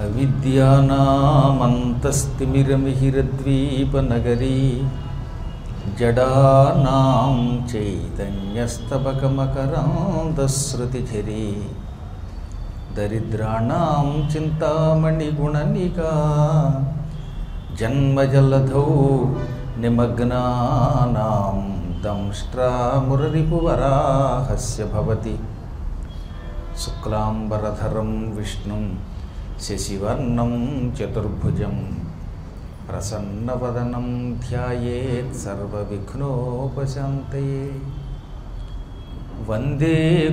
అవిద్యానామంతస్తిమిరమిహిరద్వీపనగరీ జడానాం చైతన్యస్తబకమకరాంధశ్రుతిఝరీ దరిద్రాణాం చింతామణిగుణనికా జన్మజలధౌ నిమగ్నానాం దంష్ట్రామురరిపువరాహస్య భవతి శుక్లాంబరధరం విష్ణుం శశివర్ణం చతుర్భుజం ప్రసన్నవదనం ధ్యాయేత్ సర్వవిఘ్నోపశాంతయే. వందే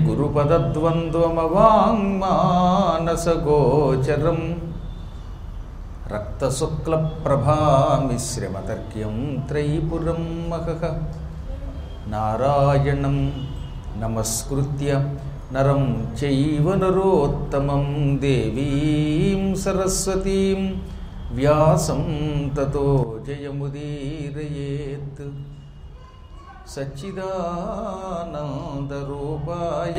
గురుపదద్వంద్వమవాంగ్మానసగోచరం రక్తశుక్లప్రభామిశ్రమతర్క్యం త్రైపురం మహః. నారాయణం నమస్కృత్య నరం చైవ నరోత్తమం దేవీం సరస్వతీం వ్యాసం తతో జయముదీరయేత్. సచ్చిదానందరూపాయ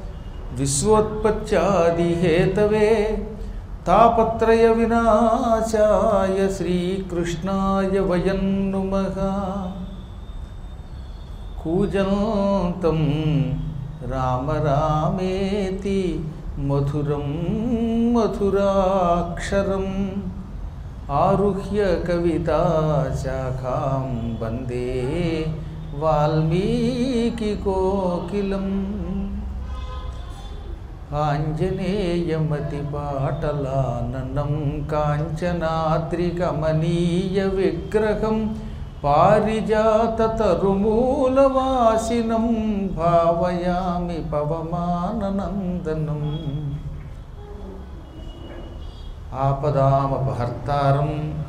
విశ్వోత్పత్యాదిహేతవే తాపత్రయ వినాశాయ శ్రీకృష్ణాయ వయం నుమః. కూజంతం రామ రామేతి మధురం మధురాక్షరం ఆరుహ్య కవితాశాఖాం వందే వాల్మీకికోకిలం. ఆంజనేయమతిపాటలాననం కాంచనాద్రికమనీయ విగ్రహం పారిజాతతరుమూలవాసినం భావయామి పవమాననందనం. ఆపదామపహర్తారం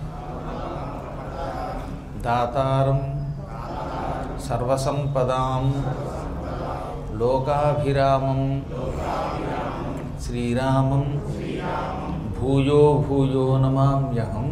దాతారం సర్వసంపదాం లోకాభిరామం శ్రీరామం భూయో భూయో నమామ్యహం.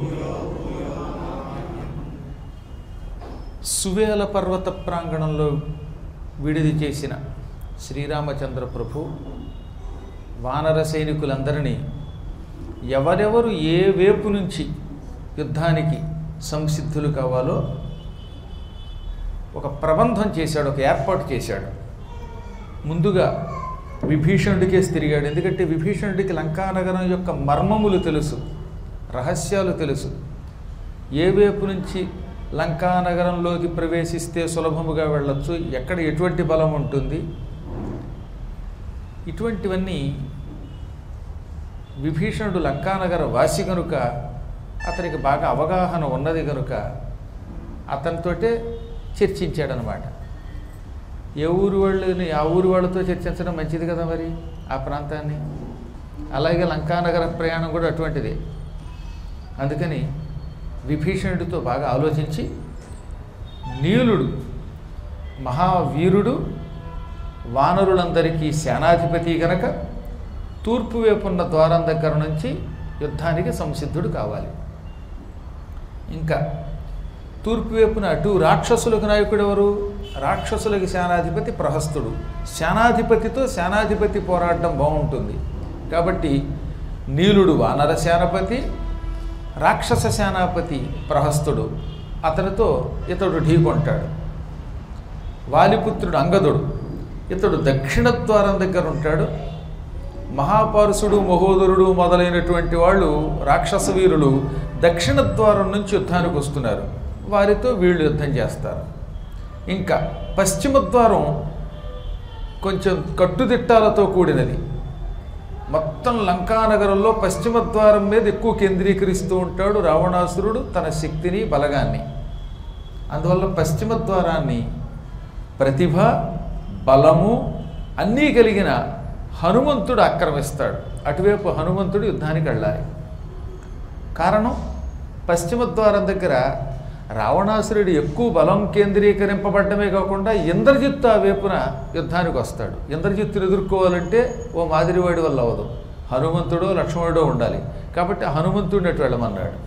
సువేల పర్వత ప్రాంగణంలో విడిది చేసిన శ్రీరామచంద్ర ప్రభు వానర సైనికులందరినీ ఎవరెవరు ఏ వైపు నుంచి యుద్ధానికి సంసిద్ధులు కావాలో ఒక ప్రబంధం చేశాడు, ఒక ఏర్పాటు చేశాడు. ముందుగా విభీషణుడికేసి తిరిగాడు. ఎందుకంటే విభీషణుడికి లంకానగరం యొక్క మర్మములు తెలుసు, రహస్యాలు తెలుసు. ఏ వైపు నుంచి లంకానగరంలోకి ప్రవేశిస్తే సులభముగా వెళ్ళొచ్చు, ఎక్కడ ఎటువంటి బలం ఉంటుంది, ఇటువంటివన్నీ విభీషణుడు లంకానగర వాసి కనుక అతనికి బాగా అవగాహన ఉన్నది కనుక అతనితోటే చర్చించాడనమాట. ఏ ఊరు వాళ్ళని ఆ ఊరు వాళ్ళతో చర్చించడం మంచిది కదా మరి ఆ ప్రాంతాన్ని. అలాగే లంకానగర ప్రయాణం కూడా అటువంటిదే. అందుకని విభీషణుడితో బాగా ఆలోచించి, నీలుడు మహావీరుడు వానరులందరికీ సేనాధిపతి గనక తూర్పు వైపున్న ద్వారం దగ్గర నుంచి యుద్ధానికి సంసిద్ధుడు కావాలి. ఇంకా తూర్పు వైపున అటు రాక్షసులకు నాయకుడు ఎవరు? రాక్షసులకి సేనాధిపతి ప్రహస్తుడు. సేనాధిపతితో సేనాధిపతి పోరాడడం బాగుంటుంది కాబట్టి నీలుడు వానర సేనాపతి, రాక్షస సేనాపతి ప్రహస్తుడు. అతనితో ఇతడు ఢీకొంటాడు. వాలిపుత్రుడు అంగదుడు, ఇతడు దక్షిణ ద్వారం దగ్గర ఉంటాడు. మహాపరుషుడు మహోదరుడు మొదలైనటువంటి వాళ్ళు రాక్షస వీరులు దక్షిణ ద్వారం నుంచి యుద్ధానికి వస్తున్నారు. వారితో వీళ్ళు యుద్ధం చేస్తారు. ఇంకా పశ్చిమ ద్వారం కొంచెం కట్టుదిట్టాలతో కూడినది. మొత్తం లంకానగరంలో పశ్చిమ ద్వారం మీద ఎక్కువ కేంద్రీకరిస్తూ ఉంటాడు రావణాసురుడు తన శక్తిని బలగాన్ని. అందువల్ల పశ్చిమ ద్వారాన్ని ప్రతిభ బలము అన్నీ కలిగిన హనుమంతుడు ఆక్రమిస్తాడు. అటువైపు హనుమంతుడు యుద్ధానికి వెళ్ళాలి. కారణం, పశ్చిమ ద్వారం దగ్గర రావణాసురుడు ఎక్కువ బలం కేంద్రీకరింపబడ్డమే కాకుండా ఇంద్రజిత్తు ఆ వైపున యుద్ధానికి వస్తాడు. ఇంద్రజిత్తును ఎదుర్కోవాలంటే ఓ మాదిరివాడి వల్ల అవ్వదు, హనుమంతుడో లక్ష్మణుడో ఉండాలి. కాబట్టి హనుమంతుడిని అటు వెళ్ళమన్నాడు.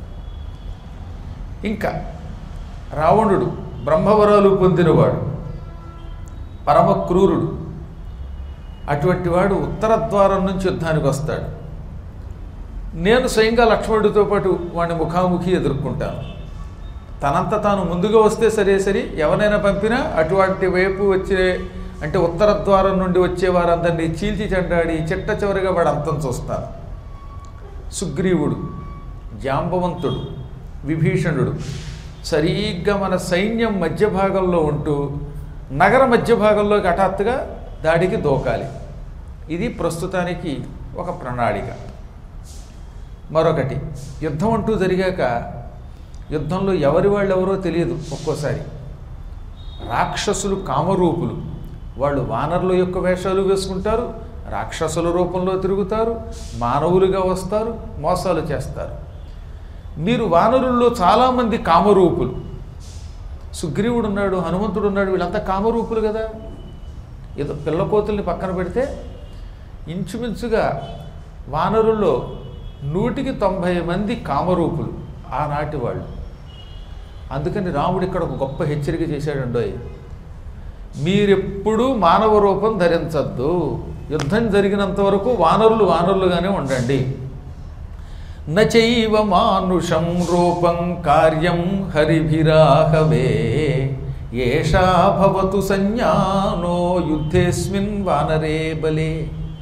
ఇంకా రావణుడు బ్రహ్మవరాలు పొందినవాడు, పరమ క్రూరుడు. అటువంటి వాడు ఉత్తర ద్వారం నుంచి యుద్ధానికి వస్తాడు. నేను స్వయంగా లక్ష్మణుడితో పాటు వాడిని ముఖాముఖి ఎదుర్కొంటాను. తనంత తాను ముందుగా వస్తే సరే ఎవరైనా పంపినా అటువంటి వైపు వచ్చే అంటే ఉత్తర ద్వారం నుండి వచ్చే వారందరినీ చీల్చి చెండాడి చిట్ట చివరిగా వాడు అంతం చూస్తాను. సుగ్రీవుడు, జాంబవంతుడు, విభీషణుడు సరిగ్గా మన సైన్యం మధ్య భాగంలో ఉంటూ నగర మధ్య భాగంలోకి హఠాత్తుగా దాడికి దూకాలి. ఇది ప్రస్తుతానికి ఒక ప్రణాళిక. మరొకటి, యుద్ధం అంటూ జరిగాక యుద్ధంలో ఎవరి వాళ్ళు ఎవరో తెలియదు. ఒక్కోసారి రాక్షసులు కామరూపులు, వాళ్ళు వానరుల యొక్క వేషాలు వేసుకుంటారు, రాక్షసుల రూపంలో తిరుగుతారు, మానవులుగా వస్తారు, మోసాలు చేస్తారు. మీరు వానరుల్లో చాలామంది కామరూపులు. సుగ్రీవుడు ఉన్నాడు, హనుమంతుడు ఉన్నాడు, వీళ్ళంతా కామరూపులు కదా. ఏదో పిల్లకోతుల్ని పక్కన పెడితే ఇంచుమించుగా వానరుల్లో 190 మంది కామరూపులు ఆనాటి వాళ్ళు. అందుకని రాముడు ఇక్కడ ఒక గొప్ప హెచ్చరిక చేశాడండోయ్, మీరెప్పుడూ మానవ రూపం ధరించద్దు, యుద్ధం జరిగినంత వరకు వానరులుగానే ఉండండి. నచైవ మానుషం రూపం కార్యం హరిభిరాహవే ఏషా భవతు సంజ్ఞానో యుద్ధేస్మిన్ వానరే బలే.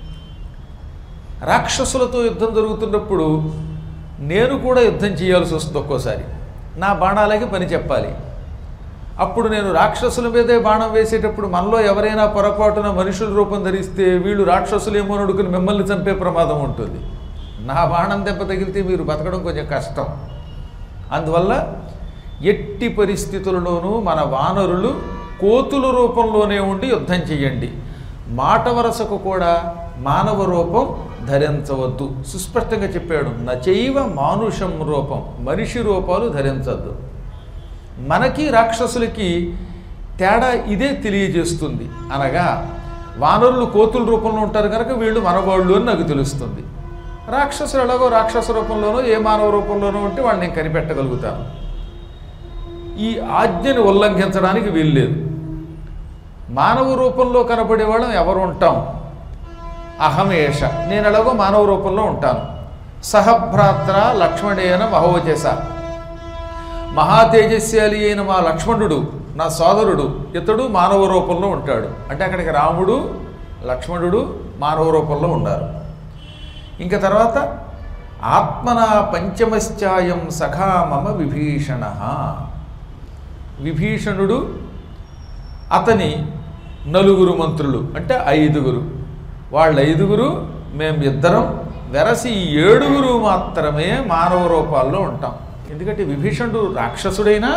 రాక్షసులతో యుద్ధం జరుగుతున్నప్పుడు నేను కూడా యుద్ధం చేయాల్సి వస్తుంది. ఒక్కోసారి నా బాణాలకి పని చెప్పాలి. అప్పుడు నేను రాక్షసుల మీదే బాణం వేసేటప్పుడు మనలో ఎవరైనా పొరపాటున మనుషుల రూపం ధరిస్తే వీళ్ళు రాక్షసులేమో నడుకుని మిమ్మల్ని చంపే ప్రమాదం ఉంటుంది. నా బాణం దెబ్బ తగిలితే మీరు బతకడం కొంచెం కష్టం. అందువల్ల ఎట్టి పరిస్థితులలోనూ మన వానరులు కోతుల రూపంలోనే ఉండి యుద్ధం చెయ్యండి. మాట వరసకు కూడా మానవ రూపం ధరించవద్దు. సుస్పష్టంగా చెప్పాడు, నచైవ మానుషం రూపం, మనిషి రూపాలు ధరించద్దు. మనకి రాక్షసులకి తేడా ఇదే తెలియజేస్తుంది. అనగా వానరులు కోతుల రూపంలో ఉంటారు కనుక వీళ్ళు మనవాళ్ళు అని నాకు తెలుస్తుంది. రాక్షసులు ఎలాగో రాక్షస రూపంలోనో ఏ మానవ రూపంలోనో ఉంటే వాళ్ళని నేను కనిపెట్టగలుగుతాను. ఈ ఆజ్ఞని ఉల్లంఘించడానికి వీల్లేదు. మానవ రూపంలో కనబడేవాళ్ళం ఎవరు ఉంటాం? అహమేష, నేను ఎలాగో మానవ రూపంలో ఉంటాను. సహభ్రాత్ర లక్ష్మణేన మహోజస, మహాతేజస్యాలి అయిన మా లక్ష్మణుడు నా సోదరుడు, ఇతడు మానవ రూపంలో ఉంటాడు. అంటే అక్కడికి రాముడు లక్ష్మణుడు మానవ రూపంలో ఉన్నారు. ఇంకా తర్వాత ఆత్మనా పంచమశ్చాయం సఖా మమ విభీషణ, విభీషణుడు అతని 4 మంత్రులు అంటే 5, వాళ్ళ 5 మేము ఇద్దరం వెరసి 7 మాత్రమే మానవ రూపాల్లో ఉంటాం. ఎందుకంటే విభీషణుడు రాక్షసుడైనా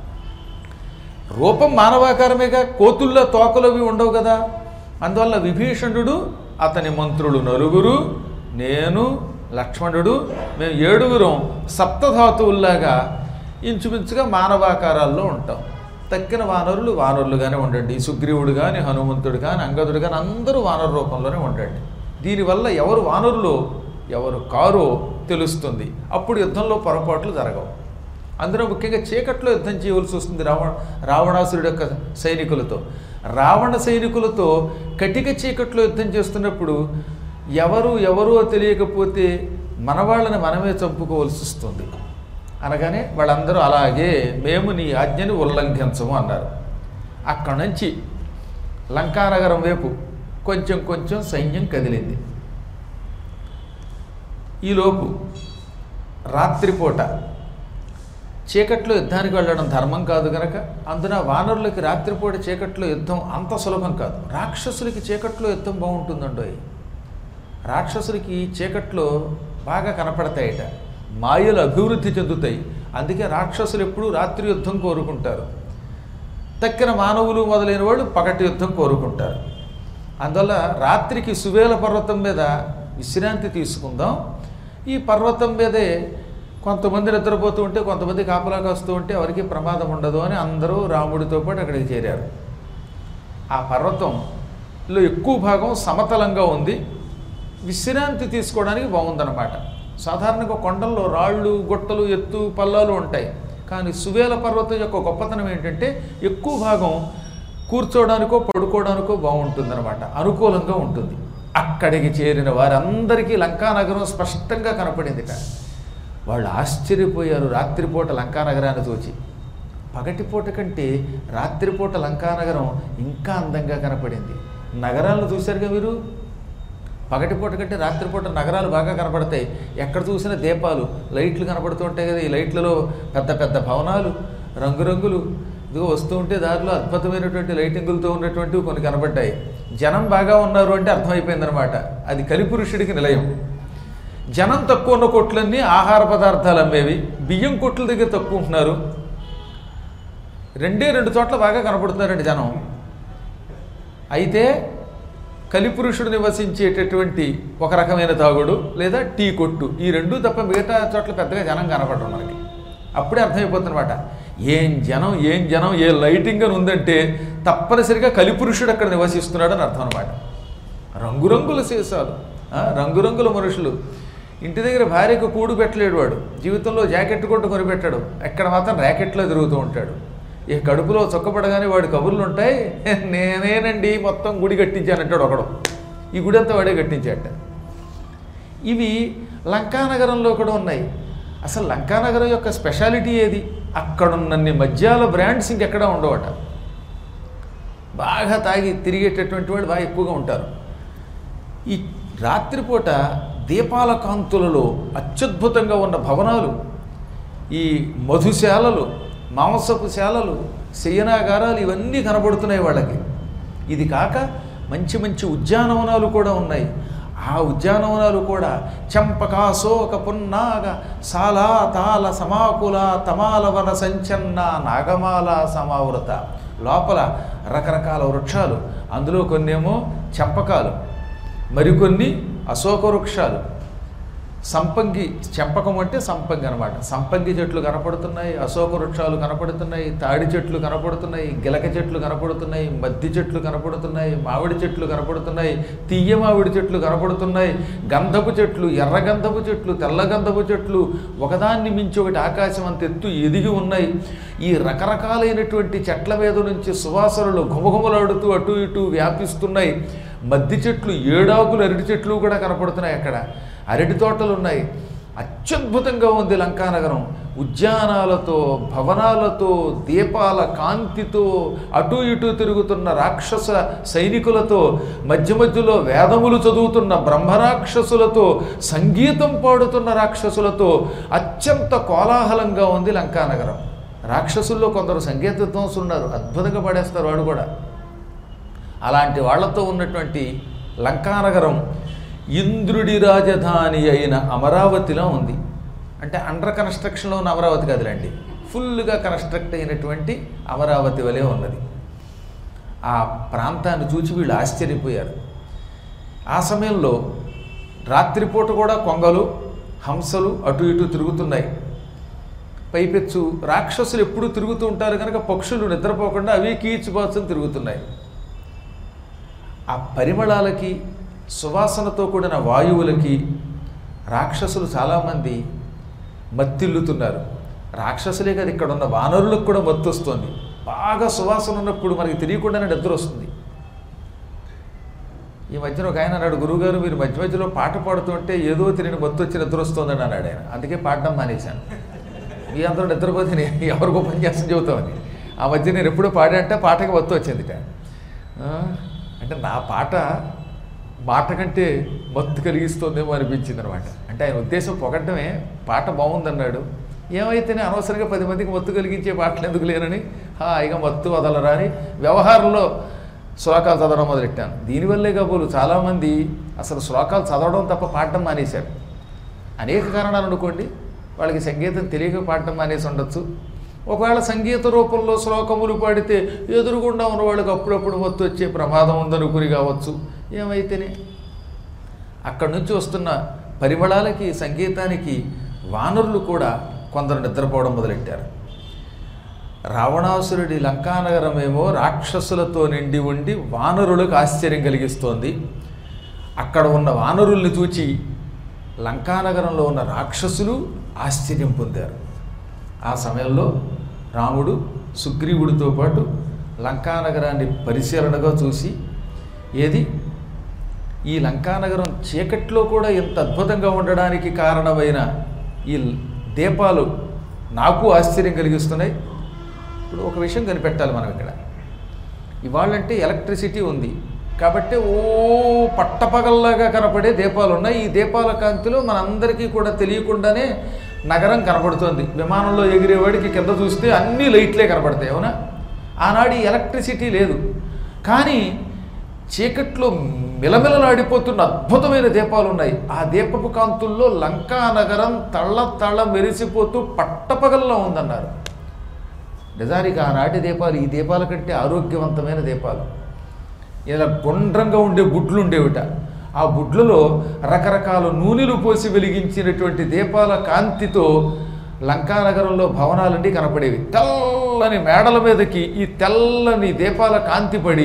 రూపం మానవాకారమేగా, కోతుల్లో తోకలవి ఉండవు కదా. అందువల్ల విభీషణుడు అతని మంత్రులు 4, నేను లక్ష్మణుడు, మేము 7 సప్తధాతువుల్లాగా ఇంచుమించుగా మానవాకారాల్లో ఉంటాం. తక్కిన వానరులు వానరులుగానే ఉండండి. సుగ్రీవుడు కానీ హనుమంతుడు కానీ అంగదుడు కానీ అందరూ వానర రూపంలోనే ఉండండి. దీనివల్ల ఎవరు వానరులో ఎవరు కారో తెలుస్తుంది. అప్పుడు యుద్ధంలో పొరపాట్లు జరగవు. అందులో ముఖ్యంగా చీకట్లో యుద్ధం చేయవలసి వస్తుంది రావణాసురుడి యొక్క సైనికులతో. రావణ సైనికులతో కటిక చీకట్లో యుద్ధం చేస్తున్నప్పుడు ఎవరో తెలియకపోతే మన వాళ్ళని మనమే చంపుకోవాల్సి వస్తుంది. అనగానే వాళ్ళందరూ అలాగే మేము నీ ఆజ్ఞని ఉల్లంఘించము అన్నారు. అక్కడి నుంచి లంకానగరం వైపు కొంచెం సైన్యం కదిలింది. ఈలోపు రాత్రిపూట చీకట్లో యుద్ధానికి వెళ్ళడం ధర్మం కాదు కనుక, అందున వానరులకి రాత్రిపూట చీకట్లో యుద్ధం అంత సులభం కాదు. రాక్షసులకి చీకట్లో యుద్ధం బాగుంటుందండోయ్. రాక్షసులకి చీకట్లో బాగా కనపడతాయట, మాయలు అభివృద్ధి చెందుతాయి. అందుకే రాక్షసులు ఎప్పుడూ రాత్రి యుద్ధం కోరుకుంటారు. తక్కిన మానవులు మొదలైన వాళ్ళు పగటి యుద్ధం కోరుకుంటారు. అందువల్ల రాత్రికి సువేల పర్వతం మీద విశ్రాంతి తీసుకుందాం. ఈ పర్వతం మీదే కొంతమంది నిద్రపోతూ ఉంటే కొంతమంది కాపలా కాస్తూ ఉంటే ఎవరికి ప్రమాదం ఉండదు అని అందరూ రాముడితో పాటు అక్కడికి చేరారు. ఆ పర్వతంలో ఎక్కువ భాగం సమతలంగా ఉంది, విశ్రాంతి తీసుకోవడానికి బాగుందన్నమాట. సాధారణంగా కొండల్లో రాళ్ళు గుట్టలు ఎత్తు పల్లాలు ఉంటాయి. కానీ సువేల పర్వతం యొక్క గొప్పతనం ఏంటంటే ఎక్కువ భాగం కూర్చోవడానికో పడుకోవడానికో బాగుంటుందన్నమాట, అనుకూలంగా ఉంటుంది. అక్కడికి చేరిన వారందరికీ లంకానగరం స్పష్టంగా కనపడిందిట. వాళ్ళు ఆశ్చర్యపోయారు రాత్రిపూట లంకానగరాన్ని చూచి. పగటిపూట కంటే రాత్రిపూట లంకానగరం ఇంకా అందంగా కనపడింది. నగరాలను చూశారుగా మీరు, పగటిపూట కంటే రాత్రిపూట నగరాలు బాగా కనపడతాయి. ఎక్కడ చూసినా దీపాలు, లైట్లు కనపడుతూ ఉంటాయి కదా. ఈ లైట్లలో పెద్ద పెద్ద భవనాలు, రంగురంగులు ఇదిగో వస్తూ ఉంటే దారిలో అద్భుతమైనటువంటి లైటింగులతో ఉన్నటువంటివి కొన్ని కనబడ్డాయి. జనం బాగా ఉన్నారు అంటే అర్థమైపోయిందనమాట, అది కలిపురుషుడికి నిలయం. జనం తక్కువ ఉన్న కొట్లన్నీ ఆహార పదార్థాలు అమ్మేవి, బియ్యం కొట్ల దగ్గర తక్కువ ఉంటున్నారు. రెండు చోట్ల బాగా కనపడుతున్నారండి జనం. అయితే కలిపురుషుడు నివసించేటటువంటి ఒక రకమైన తాగుడు లేదా టీ కొట్టు, ఈ రెండు తప్ప మిగతా చోట్ల పెద్దగా జనం కనపడరు మనకి. అప్పుడే అర్థమైపోతుందన్నమాట, ఏం జనం ఏ లైటింగ్ అని ఉందంటే తప్పనిసరిగా కలిపురుషుడు అక్కడ నివసిస్తున్నాడు అని అర్థం అనమాట. రంగురంగుల సీసాలు, రంగురంగుల మనుషులు. ఇంటి దగ్గర భార్యకు కూడు పెట్టలేడు వాడు, జీవితంలో జాకెట్ కొట్టు కొనిపెట్టాడు, ఎక్కడ మాత్రం ర్యాకెట్లో తిరుగుతూ ఉంటాడు. ఈ కడుపులో చొక్కపడగానే వాడి కబుర్లు ఉంటాయి, నేనేనండి మొత్తం గుడి కట్టించానంటాడు ఒకడు. ఈ గుడి అంతా వాడే కట్టించాట. ఇవి లంకానగరంలో కూడా ఉన్నాయి. అసలు లంకానగరం యొక్క స్పెషాలిటీ ఏది? అక్కడున్నన్ని మద్యాల బ్రాండ్స్ ఇంకెక్కడా ఉండవట. బాగా తాగి తిరిగేటటువంటి వాళ్ళు బాగా ఎక్కువగా ఉంటారు. ఈ రాత్రిపూట దీపాల కాంతులలో అత్యద్భుతంగా ఉన్న భవనాలు, ఈ మధుశాలలు, మాంసపు శాలలు, శయనాగారాలు ఇవన్నీ కనబడుతున్నాయి వాళ్ళకి. ఇది కాక మంచి మంచి ఉద్యానవనాలు కూడా ఉన్నాయి. ఆ ఉద్యానవనాలు కూడా చంపకాశోక పున్నాగ సాలా తాల సమాకుల తమాలవన సంచన్న నాగమాల సమావృత. లోపల రకరకాల వృక్షాలు, అందులో కొన్నేమో చంపకాలు, మరికొన్ని అశోక వృక్షాలు, సంపంగి, చెంపకం అంటే సంపంగి అనమాట. సంపంగి చెట్లు కనపడుతున్నాయి, అశోక వృక్షాలు కనపడుతున్నాయి, తాడి చెట్లు కనపడుతున్నాయి, గిలక చెట్లు కనపడుతున్నాయి, మద్ది చెట్లు కనపడుతున్నాయి, మామిడి చెట్లు కనపడుతున్నాయి, తీయ మామిడి చెట్లు కనపడుతున్నాయి, గంధపు చెట్లు, ఎర్ర గంధపు చెట్లు, తెల్ల గంధపు చెట్లు ఒకదాన్ని మించి ఒకటి ఆకాశం అంత ఎత్తు ఎదిగి ఉన్నాయి. ఈ రకరకాలైనటువంటి చెట్ల మీద నుంచి సువాసనలు ఘుమఘుమలాడుతూ అటు ఇటు వ్యాపిస్తున్నాయి. మద్ది చెట్లు, ఏడాకులు, అరటి చెట్లు కూడా కనపడుతున్నాయి. అక్కడ అరటి తోటలు ఉన్నాయి. అత్యద్భుతంగా ఉంది లంకానగరం. ఉద్యానాలతో, భవనాలతో, దీపాల కాంతితో, అటు ఇటు తిరుగుతున్న రాక్షస సైనికులతో, మధ్య మధ్యలో వేదములు చదువుతున్న బ్రహ్మరాక్షసులతో, సంగీతం పాడుతున్న రాక్షసులతో అత్యంత కోలాహలంగా ఉంది లంకానగరం. రాక్షసుల్లో కొందరు సంగీత విద్వాంసులు ఉన్నారు, అద్భుతంగా పాడేస్తారు వాడు కూడా. అలాంటి వాళ్లతో ఉన్నటువంటి లంకానగరం ఇంద్రుడి రాజధాని అయిన అమరావతిలో ఉంది. అంటే అండర్ కన్స్ట్రక్షన్లో ఉన్న అమరావతి కాదులేండి, ఫుల్గా కన్స్ట్రక్ట్ అయినటువంటి అమరావతి వలె ఉన్నది. ఆ ప్రాంతాన్ని చూసి వీళ్ళు ఆశ్చర్యపోయారు. ఆ సమయంలో రాత్రిపూట కూడా కొంగలు, హంసలు అటు ఇటు తిరుగుతున్నాయి. పైపెచ్చు రాక్షసులు ఎప్పుడూ తిరుగుతూ ఉంటారు కనుక పక్షులు నిద్రపోకుండా అవి కీచుబాచుని తిరుగుతున్నాయి. ఆ పరిమళాలకి, సువాసనతో కూడిన వాయువులకి రాక్షసులు చాలామంది మత్తిల్లుతున్నారు. రాక్షసులే కదా, ఇక్కడ ఉన్న వానరులకు కూడా మత్తు వస్తుంది. బాగా సువాసన ఉన్నప్పుడు మనకి తెలియకుండానే నిద్ర వస్తుంది. ఈ మధ్యన ఒక ఆయన అన్నాడు, గురువుగారు మీరు మధ్య మధ్యలో పాట పాడుతుంటే ఏదో తెలియని మత్తు వచ్చి నిద్ర వస్తుందని అన్నాడు ఆయన. అందుకే పాడడం మానేశాను. మీ అందరూ నిద్రపోతే నేను ఎవరికో పని చేస్తాను చెబుతామని. ఆ మధ్య నేను ఎప్పుడో పాడంటే పాటకి మత్తు వచ్చింది. అంటే నా పాట మాట కంటే మత్తు కలిగిస్తుందేమో అనిపించింది అనమాట. అంటే ఆయన ఉద్దేశం పొగడ్డమే, పాట బాగుందన్నాడు. ఏమైతేనే అనవసరంగా 10 మందికి మత్తు కలిగించే పాటలు ఎందుకు లేనని హాయిగా మత్తు వదలరా అని వ్యవహారంలో శ్లోకాలు చదవడం మొదలెట్టాను. దీనివల్లే కాబోలు చాలామంది అసలు శ్లోకాలు చదవడం తప్ప పాడడం మానేశారు. అనేక కారణాలు అనుకోండి, వాళ్ళకి సంగీతం తెలియక పాడడం మానేసి ఉండొచ్చు. ఒకవేళ సంగీత రూపంలో శ్లోకములు పాడితే ఎదురుగుండా ఉన్న వాళ్ళకి అప్పుడప్పుడు మత్తు వచ్చే ప్రమాదం ఉందనుకుని కావచ్చు. ఏమైతేనే అక్కడి నుంచి వస్తున్న పరిమళాలకి, సంగీతానికి వానరులు కూడా కొందరు నిద్రపోవడం మొదలెట్టారు. రావణాసురుడి లంకానగరమేమో రాక్షసులతో నిండి ఉండి వానరులకు ఆశ్చర్యం కలిగిస్తోంది. అక్కడ ఉన్న వానరుల్ని చూచి లంకానగరంలో ఉన్న రాక్షసులు ఆశ్చర్యం పొందారు. ఆ సమయంలో రాముడు సుగ్రీవుడితో పాటు లంకానగరాన్ని పరిశీలనగా చూసి, ఏది ఈ లంకానగరం చీకట్లో కూడా ఇంత అద్భుతంగా ఉండడానికి కారణమైన ఈ దీపాలు నాకు ఆశ్చర్యం కలిగిస్తున్నాయి. ఇప్పుడు ఒక విషయం కనిపెట్టాలి మనం ఇక్కడ. ఇవాళంటే ఎలక్ట్రిసిటీ ఉంది కాబట్టి పట్టపగల్లాగా కనపడే దీపాలు ఉన్నాయి. ఈ దీపాల కాంతిలో మనందరికీ కూడా తెలియకుండానే నగరం కనపడుతోంది. విమానంలో ఎగిరేవాడికి కింద చూస్తే అన్ని లైట్లే కనపడతాయి, అవునా? ఆనాడు ఈ ఎలక్ట్రిసిటీ లేదు, కానీ చీకట్లో మిలమిలలాడిపోతున్న అద్భుతమైన దీపాలు ఉన్నాయి. ఆ దీపపు కాంతుల్లో లంకా నగరం తళ్ళ తళ్ళ మెరిసిపోతూ పట్టపగల్లో ఉందన్నారు. నిజానికి ఆనాటి దీపాలు ఈ దీపాల కంటే ఆరోగ్యవంతమైన దీపాలు. ఇలా గుండ్రంగా ఉండే బుడ్లు ఉండేవిట. ఆ బుడ్లలో రకరకాల నూనెలు పోసి వెలిగించినటువంటి దీపాల కాంతితో లంకానగరంలో భవనాలన్నీ కనపడేవి. తెల్లని మేడల మీదకి ఈ తెల్లని దీపాల కాంతి పడి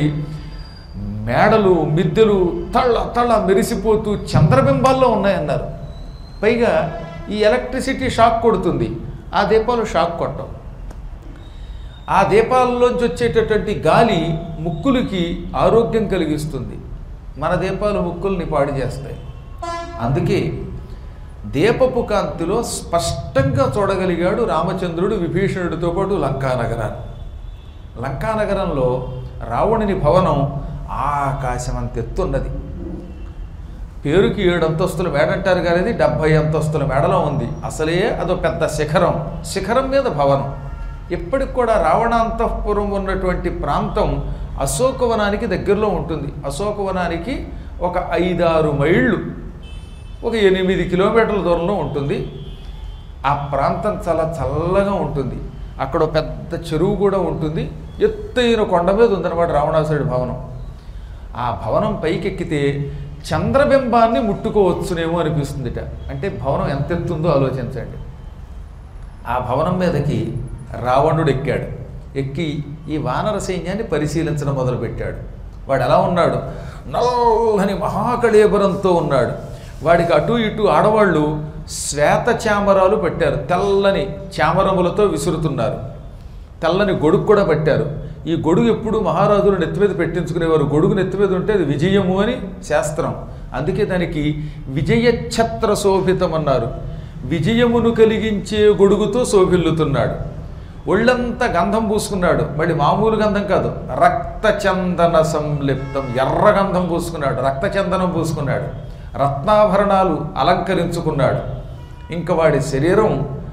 మేడలు మిద్దెలు తళ్ళ తళ్ళ మెరిసిపోతూ చంద్రబింబాల్లో ఉన్నాయన్నారు. పైగా ఈ ఎలక్ట్రిసిటీ షాక్ కొడుతుంది, ఆ దీపాలు షాక్ కొట్టవు. ఆ దీపాల్లోంచి వచ్చేటటువంటి గాలి ముక్కులకి ఆరోగ్యం కలిగిస్తుంది. మన దీపాలు ముక్కుల్ని పాడు చేస్తాయి. అందుకే దీపపు కాంతిలో స్పష్టంగా చూడగలిగాడు రామచంద్రుడు విభీషణుడితో పాటు లంకానగరాన్ని. లంకానగరంలో రావణుని భవనం ఆకాశం అంత ఎత్తున్నది. పేరుకి 7 అంతస్తుల మేడ అంటారు కానీ అది 70 అంతస్తుల మేడలో ఉంది. అసలే అదో పెద్ద శిఖరం, శిఖరం మీద భవనం. ఇప్పటికి కూడా రావణాంతఃపురం ఉన్నటువంటి ప్రాంతం అశోకవనానికి దగ్గరలో ఉంటుంది. అశోకవనానికి ఒక 5-6 మైళ్ళు, ఒక 8 కిలోమీటర్ల దూరంలో ఉంటుంది. ఆ ప్రాంతం చాలా చల్లగా ఉంటుంది. అక్కడ పెద్ద చెరువు కూడా ఉంటుంది. ఎత్తైన కొండ మీద ఉందన్నమాట రావణాసురుడి భవనం. ఆ భవనం పైకెక్కితే చంద్రబింబాన్ని ముట్టుకోవచ్చునేమో అనిపిస్తుందిట. అంటే భవనం ఎంత ఎత్తుందో ఆలోచించండి. ఆ భవనం మీదకి రావణుడు ఎక్కాడు. ఎక్కి ఈ వానర సైన్యాన్ని పరిశీలించడం మొదలుపెట్టాడు. వాడు ఎలా ఉన్నాడు? నల్లని మహాకళేబరంతో ఉన్నాడు. వాడికి అటు ఇటు ఆడవాళ్ళు శ్వేత చామరాలు పెట్టారు. తెల్లని చామరములతో విసురుతున్నారు. తెల్లని గొడుగు కూడా పెట్టారు. ఈ గొడుగు ఎప్పుడు మహారాజులు నెత్తిమీద పెట్టించుకునేవారు. గొడుగు నెత్తిమీద ఉంటే అది విజయము అని శాస్త్రం. అందుకే దానికి విజయఛత్ర శోభితం అన్నారు. విజయమును కలిగించే గొడుగుతో శోభిల్లుతున్నాడు. ఒళ్ళంతా గంధం పూసుకున్నాడు. మళ్ళీ మామూలు గంధం కాదు, రక్తచందన సంలిప్తం, ఎర్ర గంధం పూసుకున్నాడు, రక్తచందనం పూసుకున్నాడు. రత్నాభరణాలు అలంకరించుకున్నాడు. ఇంకా వాడి శరీరం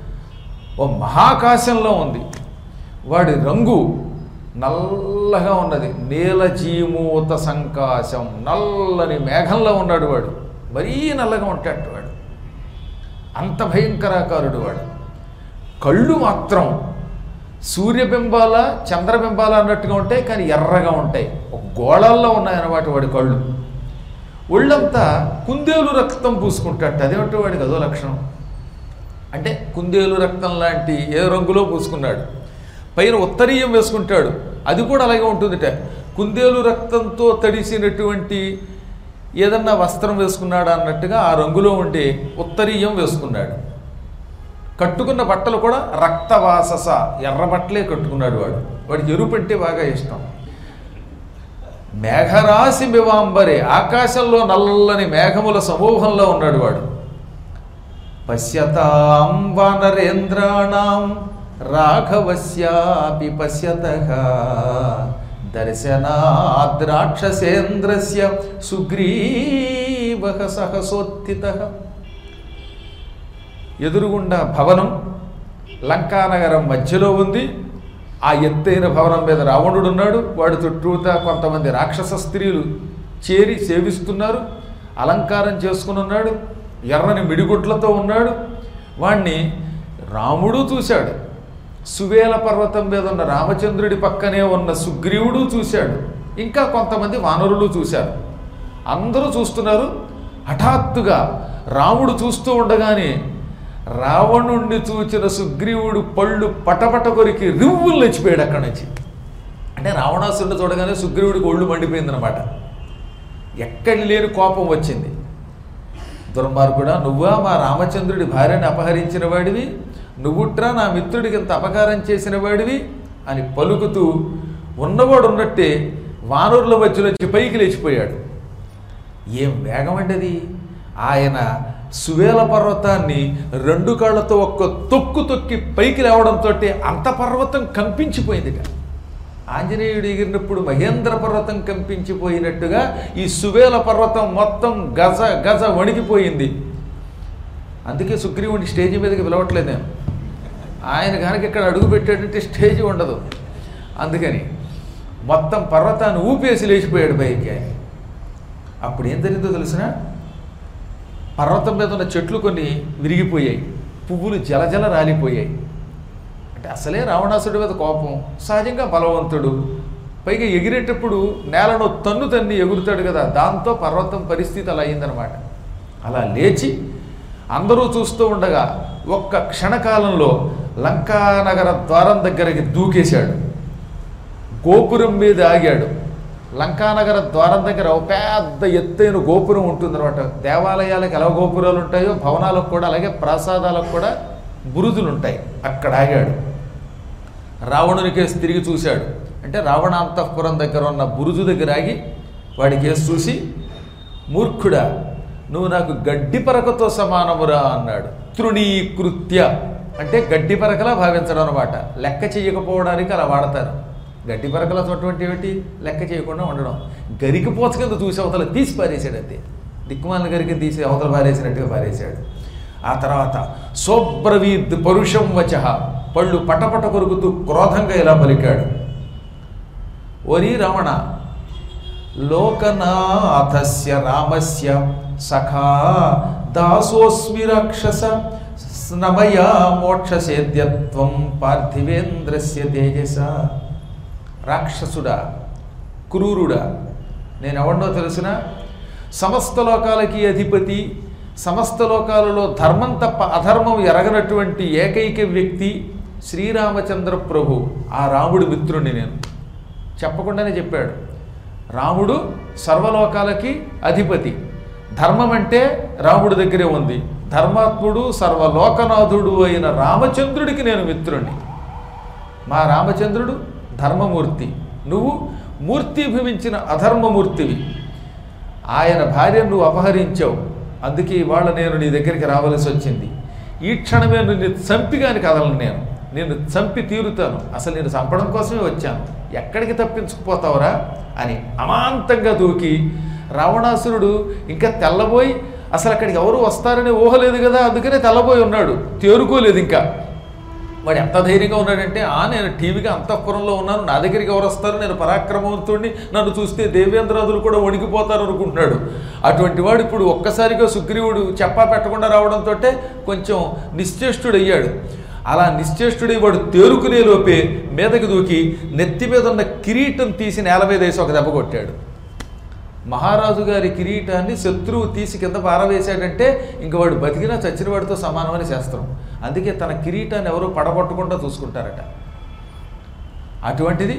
ఓ మహాకాశంలో ఉంది. వాడి రంగు నల్లగా ఉన్నది, నీలజీమూత సంకాశం, నల్లని మేఘంలో ఉన్నాడు వాడు. మరీ నల్లగా ఉంటాడు వాడు, అంత భయంకరాకారుడు వాడు. కళ్ళు మాత్రం సూర్యబింబాల చంద్రబింబాల అన్నట్టుగా ఉంటాయి, కానీ ఎర్రగా ఉంటాయి. ఒక గోళాల్లో ఉన్నాయన్నమాట వాడి కళ్ళు. ఒళ్ళంతా కుందేలు రక్తం పూసుకుంటాడు. అదేమిటో వాడికి అదో లక్షణం. అంటే కుందేలు రక్తం లాంటి ఏ రంగులో పూసుకున్నాడు. పైన ఉత్తరీయం వేసుకుంటాడు, అది కూడా అలాగే ఉంటుందిట. కుందేలు రక్తంతో తడిసినటువంటి ఏదన్నా వస్త్రం వేసుకున్నాడు అన్నట్టుగా ఆ రంగులో ఉండే ఉత్తరీయం వేసుకున్నాడు. కట్టుకున్న బట్టలు కూడా రక్తవాసస, ఎర్ర బట్టలే కట్టుకున్నాడు వాడు. వాడికి ఎరుపు అంటే బాగా ఇష్టం. మేఘరాశి మివాంబరే, ఆకాశంలో నల్లని మేఘముల సమూహంలో ఉన్నాడు వాడు. పశ్యతాం వానరేంద్రాణం రాఘవస్యాపి పశ్యతః దర్శనాద్రాక్షసేంద్రస్య సుగ్రీవః సహసోత్థితః. ఎదురుగుండా భవనం లంకానగరం మధ్యలో ఉంది. ఆ ఎత్తైన భవనం మీద రావణుడు ఉన్నాడు. వాడి చుట్టూతా కొంతమంది రాక్షస స్త్రీలు చేరి సేవిస్తున్నారు. అలంకారం చేసుకుని ఉన్నాడు. ఎర్రని మిడిగుట్లతో ఉన్నాడు. వాణ్ణి రాముడు చూశాడు. సువేల పర్వతం మీద ఉన్న రామచంద్రుడి పక్కనే ఉన్న సుగ్రీవుడు చూశాడు. ఇంకా కొంతమంది వానరులు చూశారు. అందరూ చూస్తున్నారు. హఠాత్తుగా రాముడు చూస్తూ ఉండగానే రావణుణ్ణి చూచిన సుగ్రీవుడు పళ్ళు పటపట కొరికి రివ్వులు లేచిపోయాడు అక్కడి నుంచి. అంటే రావణాసురుడు చూడగానే సుగ్రీవుడికి ఒళ్ళు మండిపోయిందనమాట. ఎక్కడి లేని కోపం వచ్చింది. దుర్మార్గుడా, నువ్వా మా రామచంద్రుడి భార్యని అపహరించిన వాడివి? నువ్వుట్రా నా మిత్రుడికి ఇంత అపకారం చేసిన వాడివి అని పలుకుతూ ఉన్నవాడు ఉన్నట్టే వానరుల మధ్యలోంచి పైకి లేచిపోయాడు. ఏం వేగం అండి అది! ఆయన సువేల పర్వతాన్ని 2 కాళ్ళతో ఒక్క తొక్కు తొక్కి పైకి లేవడంతో అంత పర్వతం కంపించిపోయిందిట. ఆంజనేయుడు ఎగిరినప్పుడు మహేంద్ర పర్వతం కంపించిపోయినట్టుగా ఈ సువేల పర్వతం మొత్తం గజ గజ వణికిపోయింది. అందుకే సుగ్రీవుని స్టేజి మీదకి పిలవట్లేదు నేను. ఆయన కనుక ఇక్కడ అడుగు పెట్టాడంటే స్టేజి ఉండదు. అందుకని మొత్తం పర్వతాన్ని ఊపేసి లేచిపోయాడు పైకి ఆయన. అప్పుడు ఏం జరిగిందో తెలిసిన, పర్వతం మీద ఉన్న చెట్లు కొన్ని విరిగిపోయాయి, పువ్వులు జలజల రాలిపోయాయి. అంటే అసలే రావణాసుడి మీద కోపం, సహజంగా బలవంతుడు, పైగా ఎగిరేటప్పుడు నేలను తన్ని ఎగురుతాడు కదా, దాంతో పర్వతం పరిస్థితి అలా అయిందనమాట. అలా లేచి అందరూ చూస్తూ ఉండగా ఒక్క క్షణకాలంలో లంకానగర ద్వారం దగ్గరికి దూకేశాడు. గోపురం మీద ఆగాడు. లంకానగర ద్వారం దగ్గర ఒక పెద్ద ఎత్తైన గోపురం ఉంటుందన్నమాట. దేవాలయాలకు ఎలా గోపురాలు ఉంటాయో భవనాలకు కూడా అలాగే ప్రాసాదాలకు కూడా బురుజులు ఉంటాయి. అక్కడ ఆగాడు. రావణుని కేసు తిరిగి చూశాడు. అంటే రావణాంతఃపురం దగ్గర ఉన్న బురుజు దగ్గర ఆగి వాడి కేసు చూసి, మూర్ఖుడా, నువ్వు నాకు గడ్డి పరకతో సమానమురా అన్నాడు. తృణీకృత్య అంటే గడ్డి పరకలా భావించడం అనమాట. లెక్క చేయకపోవడానికి అలా వాడతారు. గడ్డి పరకల అటువంటి ఏమిటి, లెక్క చేయకుండా ఉండడం. గరికి పోచ కింద చూసి అవతల తీసి పారేశాడు. అంతే, దిక్కుమాల గరికి తీసి అవతల పారేసినట్టుగా పారేశాడు. ఆ తర్వాత సోబ్రవీద్ పరుషం వచః, పళ్ళు పటపట కొరుకుతూ క్రోధంగా ఇలా పలికాడు. ఓరి రావణ, లోకనాథస్య రామస్య సఖా దాసోస్మి రాక్షస స్నమయా మోక్షసేద్యత్వం పార్థివేంద్రస్య తేజస. రాక్షసుడా, క్రూరుడా, నేనెవడో తెలిసిన సమస్త లోకాలకి అధిపతి, సమస్త లోకాలలో ధర్మం తప్ప అధర్మం ఎరగనటువంటి ఏకైక వ్యక్తి శ్రీరామచంద్ర ప్రభు. ఆ రాముడి మిత్రుణ్ణి నేను. చెప్పకుండానే చెప్పాడు. రాముడు సర్వలోకాలకి అధిపతి. ధర్మం అంటే రాముడి దగ్గరే ఉంది. ధర్మాత్ముడు సర్వలోకనాథుడు అయిన రామచంద్రుడికి నేను మిత్రుణ్ణి. మా రామచంద్రుడు ధర్మమూర్తి, నువ్వు మూర్తిభవించిన అధర్మమూర్తివి. ఆయన భార్యను నువ్వు అపహరించావు, అందుకే ఇవాళ నేను నీ దగ్గరికి రావలసి వచ్చింది. ఈ క్షణమే నిన్ను చంపిగాని కదలను, నిన్ను చంపి తీరుతాను. అసలు నేను చంపడం కోసమే వచ్చాను, ఎక్కడికి తప్పించుకుపోతావురా అని అమాంతంగా దూకి రావణాసురుడు ఇంకా తెల్లబోయి, అసలు అక్కడికి ఎవరు వస్తారని ఊహలేదు కదా, అందుకనే తెల్లబోయి ఉన్నాడు, తేరుకోలేదు ఇంకా. వాడు ఎంత ధైర్యంగా ఉన్నాడంటే, నేను టీవీగా అంతఃపురంలో ఉన్నాను, నా దగ్గరికి ఎవరు వస్తారు, నేను పరాక్రమవంతుడిని, నన్ను చూస్తే దేవేంద్రాదులు కూడా వణికిపోతారు అనుకుంటున్నాడు. అటువంటి వాడు ఇప్పుడు ఒక్కసారిగా సుగ్రీవుడు చెప్పా పెట్టకుండా రావడంతో కొంచెం నిశ్చేష్టుడయ్యాడు. అలా నిశ్చేష్టుడై వాడు తేరుకునే లోపే మీదకి దూకి నెత్తి మీద ఉన్న కిరీటం తీసి నేల మీద వేసి ఒక దెబ్బ కొట్టాడు. మహారాజు గారి కిరీటాన్ని శత్రువు తీసి కింద పారవేశాడంటే ఇంక వాడు బతికినా చచ్చిన వాడితో సమానమని శాస్త్రం. అందుకే తన కిరీటాన్ని ఎవరూ పడగొట్టకుండా చూసుకుంటారట. అటువంటిది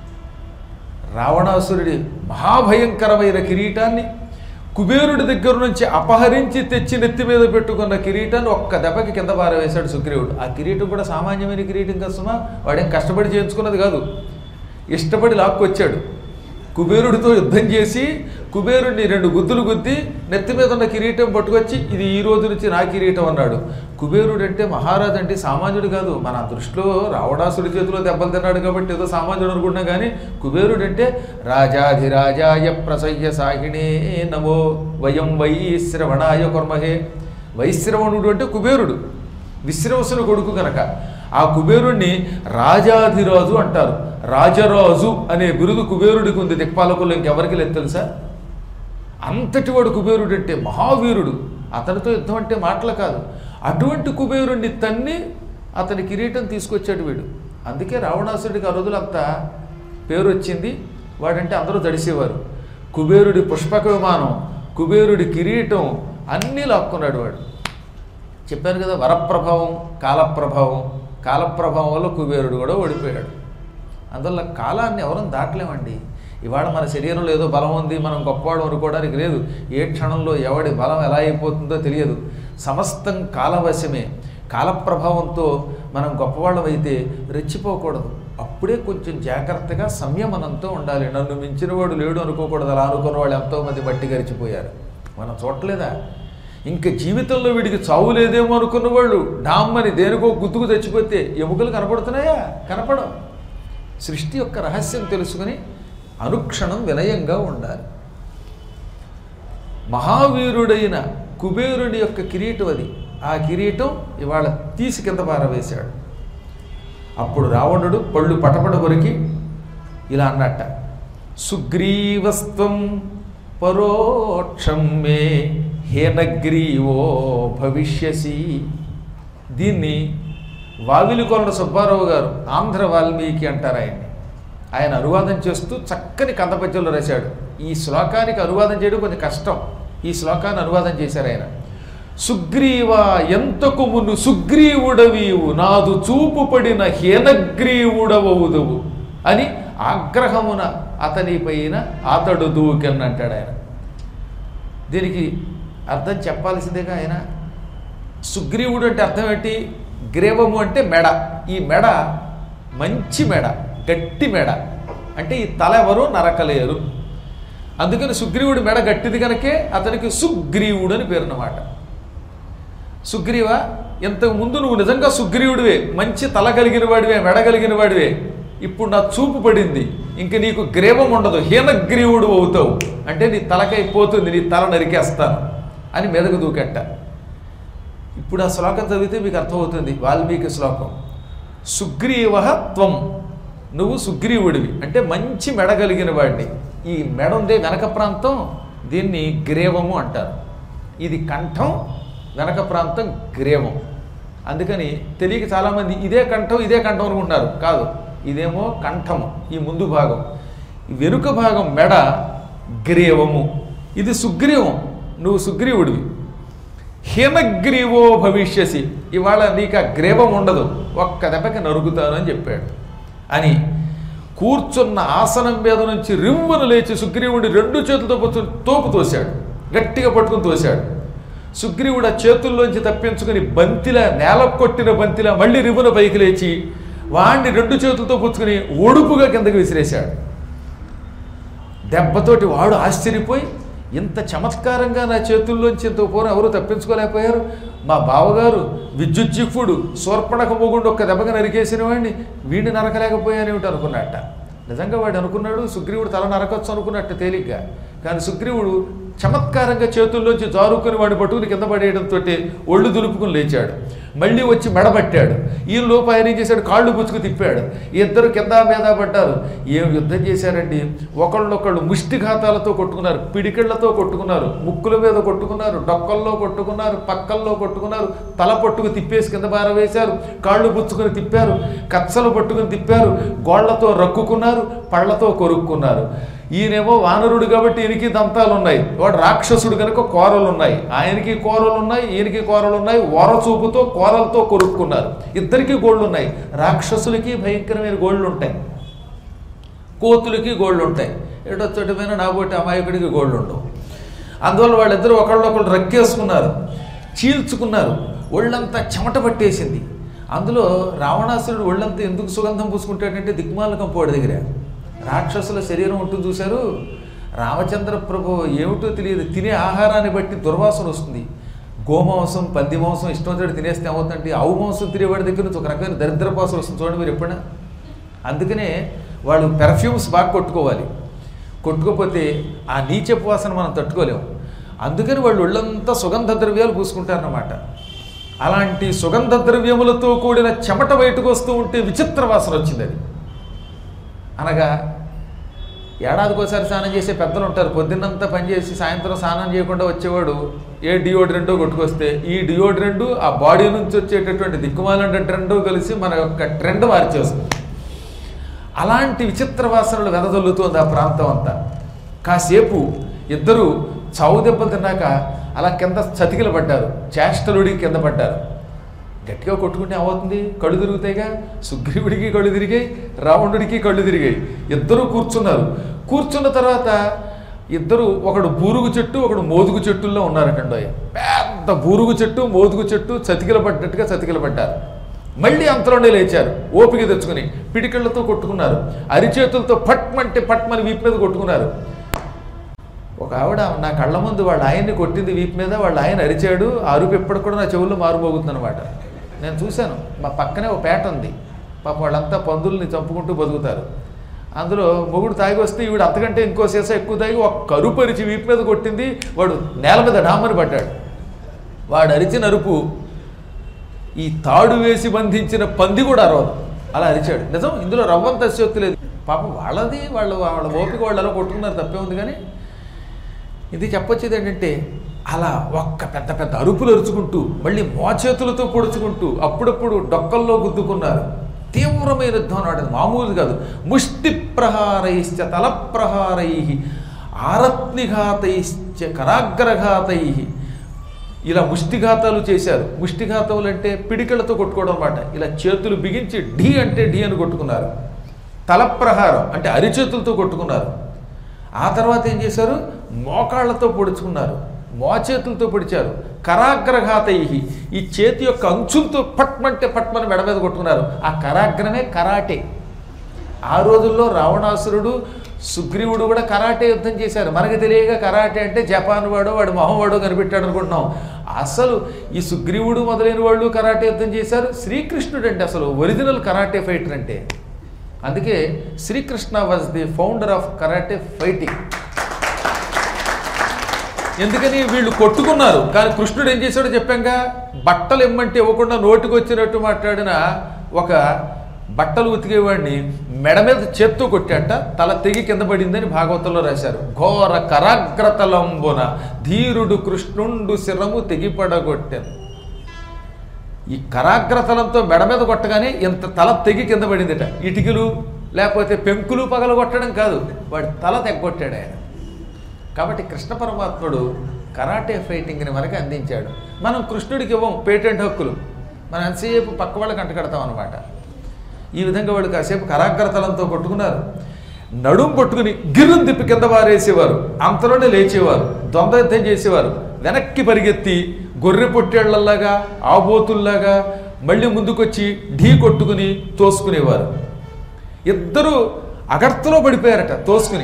రావణాసురుడి మహాభయంకరమైన కిరీటాన్ని, కుబేరుడి దగ్గర నుంచి అపహరించి తెచ్చి నెత్తి మీద పెట్టుకున్న కిరీటాన్ని ఒక్క దెబ్బకి కింద పారవేశాడు సుగ్రీవుడు. ఆ కిరీటం కూడా సామాన్యమైన కిరీటం కసుమా, వాడేం కష్టపడి చేయించుకున్నది కాదు, ఇష్టపడి లాక్కొచ్చాడు. కుబేరుడితో యుద్ధం చేసి కుబేరుడిని 2 గుద్దులు గుద్ది నెత్తి మీద ఉన్న కిరీటం పట్టుకొచ్చి ఇది ఈ రోజు నుంచి నా కిరీటం అన్నాడు. కుబేరుడు అంటే మహారాజు అంటే సామాన్యుడు కాదు. మన దృష్టిలో రావణాసుడి చేతిలో దెబ్బలు తిన్నాడు కాబట్టి ఏదో సామాన్యుడు అనుకుంటున్నాం, కానీ కుబేరుడు అంటే రాజాధిరాజాయ ప్రసయ్య సాహిణే నమో వయం వైశ్రవణాయ కుర్మహే. వైశ్రవణుడు అంటే కుబేరుడు, విశ్రవసుని కొడుకు కనుక ఆ కుబేరుణ్ణి రాజాధిరాజు అంటారు. రాజరాజు అనే బిరుదు కుబేరుడికి ఉంది, దిక్పాలకుల్లో ఇంకెవరికి లేదు తెలుసా. అంతటి వాడు కుబేరుడు అంటే మహావీరుడు. అతనితో యుద్ధం అంటే మాటలు కాదు. అటువంటి కుబేరుణ్ణి తన్ని అతని కిరీటం తీసుకొచ్చాడు వీడు. అందుకే రావణాసుడికి ఆ రోజులంతా పేరు వచ్చింది. వాడంటే అందరూ తడిసేవారు. కుబేరుడి పుష్పక విమానం, కుబేరుడి కిరీటం అన్నీ లాక్కున్నాడు వాడు. చెప్పాను కదా, వరప్రభావం, కాలప్రభావం. కాలప్రభావం వల్ల కుబేరుడు కూడా ఓడిపోయాడు. అందువల్ల కాలాన్ని ఎవరూ దాటలేమండి. ఇవాళ మన శరీరంలో ఏదో బలం ఉంది, మనం గొప్పవాడు అనుకోవడానికి లేదు. ఏ క్షణంలో ఎవడి బలం ఎలా అయిపోతుందో తెలియదు. సమస్తం కాలవశమే. కాలప్రభావంతో మనం గొప్పవాళ్ళం అయితే రెచ్చిపోకూడదు. అప్పుడే కొంచెం జాగ్రత్తగా సంయమనంతో ఉండాలి. నన్ను మించిన వాడు లేడు అనుకోకూడదు. అలా అనుకున్న వాళ్ళు ఎంతోమంది మట్టి గరిచిపోయారు. మనం చూడలేదా? ఇంకా జీవితంలో వీడికి చావు లేదేమో అనుకున్న వాళ్ళు డామ్మని దేనికో గుర్తుకు తెచ్చిపోతే ఎముకలు కనపడుతున్నాయా? కనపడం. సృష్టి యొక్క రహస్యం తెలుసుకుని అనుక్షణం వినయంగా ఉండాలి. మహావీరుడైన కుబేరుడి యొక్క కిరీటం అది. ఆ కిరీటం ఇవాళ తీసి కింద పారవేశాడు. అప్పుడు రావణుడు పళ్ళు పటపట కొరికి ఇలా అన్నట్ట, సుగ్రీవస్త్వం పరోక్షం మే హేనగ్రీవో భవిష్యసి. దీన్ని వావిలికొండ సుబ్బారావు గారు, ఆంధ్ర వాల్మీకి అంటారు ఆయన్ని. ఆయన అనువాదం చేస్తూ చక్కని కందపద్యంలో రాశాడు. ఈ శ్లోకానికి అనువాదం చేయడం కొంచెం కష్టం. ఈ శ్లోకాన్ని అనువాదం చేశారు ఆయన. సుగ్రీవ ఎంతకు మును సుగ్రీవుడవీవు నాదు చూపు పడిన హేనగ్రీవుడవవుదువు అని ఆగ్రహమున అతని పైన అతడు దూకెనంటాడు ఆయన. దీనికి అర్థం చెప్పాల్సిందేగా ఆయన. సుగ్రీవుడు అంటే అర్థం ఏంటి? గ్రీవము అంటే మెడ. ఈ మెడ మంచి మెడ, గట్టి మెడ. అంటే ఈ తల ఎవరు నరకలేరు. అందుకని సుగ్రీవుడి మెడ గట్టిది కనుకే అతనికి సుగ్రీవుడు అని పేరున్నమాట. సుగ్రీవ, ఇంతకు ముందు నువ్వు నిజంగా సుగ్రీవుడివే, మంచి తల కలిగిన వాడివే, మెడ కలిగిన వాడివే. ఇప్పుడు నా చూపు పడింది, ఇంక నీకు గ్రీవం ఉండదు, హీనగ్రీవుడు అవుతావు. అంటే నీ తలకై పోతుంది, నీ తల నరికేస్తాను అని మెదకు దూకెట్ట. ఇప్పుడు ఆ శ్లోకం చదివితే మీకు అర్థమవుతుంది. వాల్మీకి శ్లోకం. సుగ్రీవ త్వం, నువ్వు సుగ్రీవుడివి అంటే మంచి మెడ కలిగిన వాడిని. ఈ మెడ ఉందే వెనక ప్రాంతం, దీన్ని గ్రీవము అంటారు. ఇది కంఠం, వెనక ప్రాంతం గ్రీవం. అందుకని తెలియక చాలామంది ఇదే కంఠం ఇదే కంఠం అనుకుంటున్నారు. కాదు, ఇదేమో కంఠము, ఈ ముందు భాగం. ఈ వెనుక భాగం మెడ గ్రీవము. ఇది సుగ్రీవం, నువ్వు సుగ్రీవుడివి. హేమగ్రీవో భవిష్యసి, ఇవాళ నీకు ఆ గ్రీవం ఉండదు, ఒక్క దెబ్బకి నరుకుతాను అని చెప్పాడు. అని కూర్చున్న ఆసనం మీద నుంచి రివ్వును లేచి సుగ్రీవుడి రెండు చేతులతో పట్టుకుని తోపు తోశాడు, గట్టిగా పట్టుకుని తోశాడు. సుగ్రీవుడు ఆ చేతుల్లోంచి తప్పించుకుని బంతిలా, నేల కొట్టిన బంతిలా మళ్ళీ రివ్వున పైకి లేచి వాణ్ణి రెండు చేతులతో పుచ్చుకుని ఒడుపుగా కిందకి విసిరేశాడు. దెబ్బతోటి వాడు ఆశ్చర్యపోయి, ఇంత చమత్కారంగా నా చేతుల్లోంచి ఇంత పూర్వం ఎవరు తప్పించుకోలేకపోయారు, మా బావగారు విద్యుజ్జిఫుడు శూర్పణఖ మొగుండు ఒక్క దెబ్బగా నరికేసిన వాడిని వీడిని నరకలేకపోయానేమిటి అనుకున్నట్ట. నిజంగా వాడు అనుకున్నాడు సుగ్రీవుడు తల నరకొచ్చు అనుకున్నట్టు తేలిగ్గా. కానీ సుగ్రీవుడు చమత్కారంగా చేతుల్లోంచి జారుకుని వాడిని పట్టుకుని కింద పడేయడంతో ఒళ్ళు దులుపుకుని లేచాడు. మళ్ళీ వచ్చి మెడబట్టాడు. ఈ లోపు ఆయన ఏం చేశాడు, కాళ్ళు పుచ్చుకు తిప్పాడు. ఇద్దరు కింద మీద పడ్డారు. ఏం యుద్ధం చేశారండి! ఒకళ్ళొకళ్ళు ముష్టిఘాతాలతో కొట్టుకున్నారు, పిడికిళ్లతో కొట్టుకున్నారు, ముక్కుల మీద కొట్టుకున్నారు, డొక్కల్లో కొట్టుకున్నారు, పక్కల్లో కొట్టుకున్నారు, తల పట్టుకు తిప్పేసి కింద పారవేశారు, కాళ్ళు పుచ్చుకొని తిప్పారు, కచ్చలు పట్టుకుని తిప్పారు, గోళ్లతో రక్కుకున్నారు, పళ్లతో కొరుక్కున్నారు. ఈయనేమో వానరుడు కాబట్టి ఈయనకి దంతాలు ఉన్నాయి, వాడు రాక్షసుడు కనుక కోరలు ఉన్నాయి. ఆయనకి కోరలు ఉన్నాయి, ఈయనకి కోరలు ఉన్నాయి. వరచూపుతో కోరలతో కొరుక్కున్నారు. ఇద్దరికి గోళ్ళు ఉన్నాయి. రాక్షసులకి భయంకరమైన గోళ్ళు ఉంటాయి, కోతులకి గోళ్ళు ఉంటాయి. ఏడో చోటమైన నాబోటి అమాయకుడికి గోళ్ళు ఉండవు. అందువల్ల వాళ్ళిద్దరూ ఒకళ్ళొకళ్ళు రక్కేసుకున్నారు, చీల్చుకున్నారు. ఒళ్ళంతా చెమట పట్టేసింది. అందులో రావణాసురుడు ఒళ్ళంతా ఎందుకు సుగంధం పూసుకుంటాడంటే దిక్మాలకం పోడి దగ్గర రాక్షసుల శరీరం ఉంటుంది చూశారు. రామచంద్ర ప్రభు ఏమిటో తెలియదు, తినే ఆహారాన్ని బట్టి దుర్వాసన వస్తుంది. గోమాంసం, పంది మాంసం ఇష్టం వచ్చాడు తినేస్తే ఏమవుతుందంటే ఆవు మాంసం తినేవాడి దగ్గర నుంచి ఒక రకమైన దరిద్రపాసన వస్తుంది చూడండి మీరు ఎప్పుడైనా. అందుకనే వాళ్ళు పెర్ఫ్యూమ్స్ బాగా కొట్టుకోవాలి, కొట్టుకోకపోతే ఆ నీచపు వాసన మనం తట్టుకోలేము. అందుకని వాళ్ళు ఒళ్ళంతా సుగంధ ద్రవ్యాలు పూసుకుంటారన్నమాట. అలాంటి సుగంధ ద్రవ్యములతో కూడిన చెమట బయటకు వస్తూ ఉంటే విచిత్ర వాసన వచ్చింది. అది అనగా ఏడాదికోసారి స్నానం చేసే పెద్దలు ఉంటారు. పొద్దున్నంతా పనిచేసి సాయంత్రం స్నానం చేయకుండా వచ్చేవాడు ఏ డియోడ్రెంటో కొట్టుకొస్తే ఈ డియోడ్రెంట్ ఆ బాడీ నుంచి వచ్చేటటువంటి దిక్కుమాలంటే ట్రెండ్ కలిసి మన యొక్క ట్రెండ్ మార్చేస్తుంది. అలాంటి విచిత్ర వాసనలు వెదజల్లుతోంది ఆ ప్రాంతం అంతా. కాసేపు ఇద్దరు చావు దెబ్బలు తిన్నాక అలా కింద చతికిల పడ్డారు, చేష్టలుడికి కింద పడ్డారు. గట్టిగా కొట్టుకుంటే ఏమవుతుంది, కళ్ళు తిరుగుతాయిగా. సుగ్రీవుడికి కళ్ళు తిరిగాయి, రావణుడికి కళ్ళు తిరిగాయి. ఇద్దరు కూర్చున్నారు. కూర్చున్న తర్వాత ఇద్దరు, ఒకడు బూరుగు చెట్టు ఒకడు మోదుగు చెట్టుల్లో ఉన్నారటండో. పెద్ద బూరుగు చెట్టు మోదుగు చెట్టు చతికిల పడ్డట్టుగా చతికిల పడ్డారు. మళ్ళీ అంతలోనే లేచారు, ఓపిక తెచ్చుకుని పిడికిళ్లతో కొట్టుకున్నారు, అరిచేతులతో పట్మంటే పట్మని వీపు మీద కొట్టుకున్నారు. ఒక ఆవిడ నా కళ్ళ ముందు వాళ్ళ ఆయన్ని కొట్టింది వీపు మీద, వాళ్ళ ఆయన అరిచాడు, ఆ అరుపు ఎప్పటికి కూడా నా చెవుల్లో మారుమోగుతుంది అనమాట. నేను చూశాను, మా పక్కనే ఒక పేట ఉంది, పాప వాళ్ళంతా పందుల్ని చంపుకుంటూ బతుకుతారు. అందులో మొగుడు తాగి వస్తే ఈవిడ అంతకంటే ఇంకో సీసా ఎక్కువ తాగి ఒక కరుపు అరిచి వీపు మీద కొట్టింది. వాడు నేల మీద డామని పడ్డాడు. వాడు అరిచిన అరుపు ఈ తాడు వేసి బంధించిన పంది కూడా అరవదు, అలా అరిచాడు. నిజం, ఇందులో రవ్వంత అతిశయోక్తి లేదు. పాపం వాళ్ళది వాళ్ళ ఓపిక వాళ్ళు అలా కొట్టుకున్నారు, తప్పే ఉంది. కానీ ఇది చెప్పొచ్చేది ఏంటంటే అలా ఒక్క పెద్ద పెద్ద అరుపులు అరుచుకుంటూ మళ్ళీ మోచేతులతో పొడుచుకుంటూ అప్పుడప్పుడు డొక్కల్లో గుద్దుకున్నారు. తీవ్రమైన యుద్ధం నాడది, మామూలు కాదు. ముష్టి ప్రహారైశ్చ తల ప్రహారై ఆరత్నిఘాతైశ్చ కరాగ్రఘాతై, ఇలా ముష్టిఘాతాలు చేశారు. ముష్టిఘాతములు అంటే పిడికలతో కొట్టుకోవడం అన్నమాట. ఇలా చేతులు బిగించి ఢీ అంటే ఢీ అని కొట్టుకున్నారు. తల ప్రహారం అంటే అరిచేతులతో కొట్టుకున్నారు. ఆ తర్వాత ఏం చేశారు, మోకాళ్లతో పొడుచుకున్నారు, మోచేతులతో పొడిచారు. కరాగ్రఘాతై, ఈ చేతి యొక్క అంచులతో పట్మంటే పట్మని మెడ మీద కొట్టుకున్నారు. ఆ కరాగ్రమే కరాటే. ఆ రోజుల్లో రావణాసురుడు సుగ్రీవుడు కూడా కరాటే యుద్ధం చేశారు. మనకి తెలియక కరాటే అంటే జపాన్ వాడో వాడు మొహం వాడో కనిపెట్టాడు అనుకుంటున్నాం. అసలు ఈ సుగ్రీవుడు మొదలైన వాళ్ళు కరాటే యుద్ధం చేశారు. శ్రీకృష్ణుడు అంటే అసలు ఒరిజినల్ కరాటే ఫైటర్ అంటే. అందుకే Srikrishna was the founder of karate fighting. ఎందుకని వీళ్ళు కొట్టుకున్నారు, కానీ కృష్ణుడు ఏం చేశాడో చెప్పాక, బట్టలు ఇమ్మంటే ఇవ్వకుండా నోటికి వచ్చినట్టు మాట్లాడిన ఒక బట్టలు ఉతికేవాడిని మెడ మీద చేత్తో కొట్టాట, తల తెగి కింద పడిందని భాగవతంలో రాశారు. ఘోర కరాగ్రతలంబున ధీరుడు కృష్ణుండు శిరము తెగిపడగొట్టాను. ఈ కరాగ్రతలంతో మెడ మీద కొట్టగానే ఇంత తల తెగి కింద పడిందిట. ఇటుకలు లేకపోతే పెంకులు పగల కొట్టడం కాదు, వాడి తల తెగ్గొట్టాడు ఆయన. కాబట్టి కృష్ణ పరమాత్ముడు కరాటే ఫైటింగ్ని మనకి అందించాడు. మనం కృష్ణుడికి ఇవ్వం పేటెంట్ హక్కులు, మనం ఎంతసేపు పక్క వాళ్ళకి అంటకడతాం అనమాట. ఈ విధంగా వాళ్ళు కాసేపు కరాగ్రతలంతో కొట్టుకున్నారు. నడుం పట్టుకుని గిర్రం తిప్పి కింద పారేసేవారు, అంతలోనే లేచేవారు, ద్వంద్వ యుద్ధం చేసేవారు. వెనక్కి పరిగెత్తి గొర్రె పొట్టేళ్లలాగా ఆబోతుల్లాగా మళ్ళీ ముందుకొచ్చి ఢీ కొట్టుకుని తోసుకునేవారు. ఇద్దరు అగర్తలో పడిపోయారట తోసుకుని.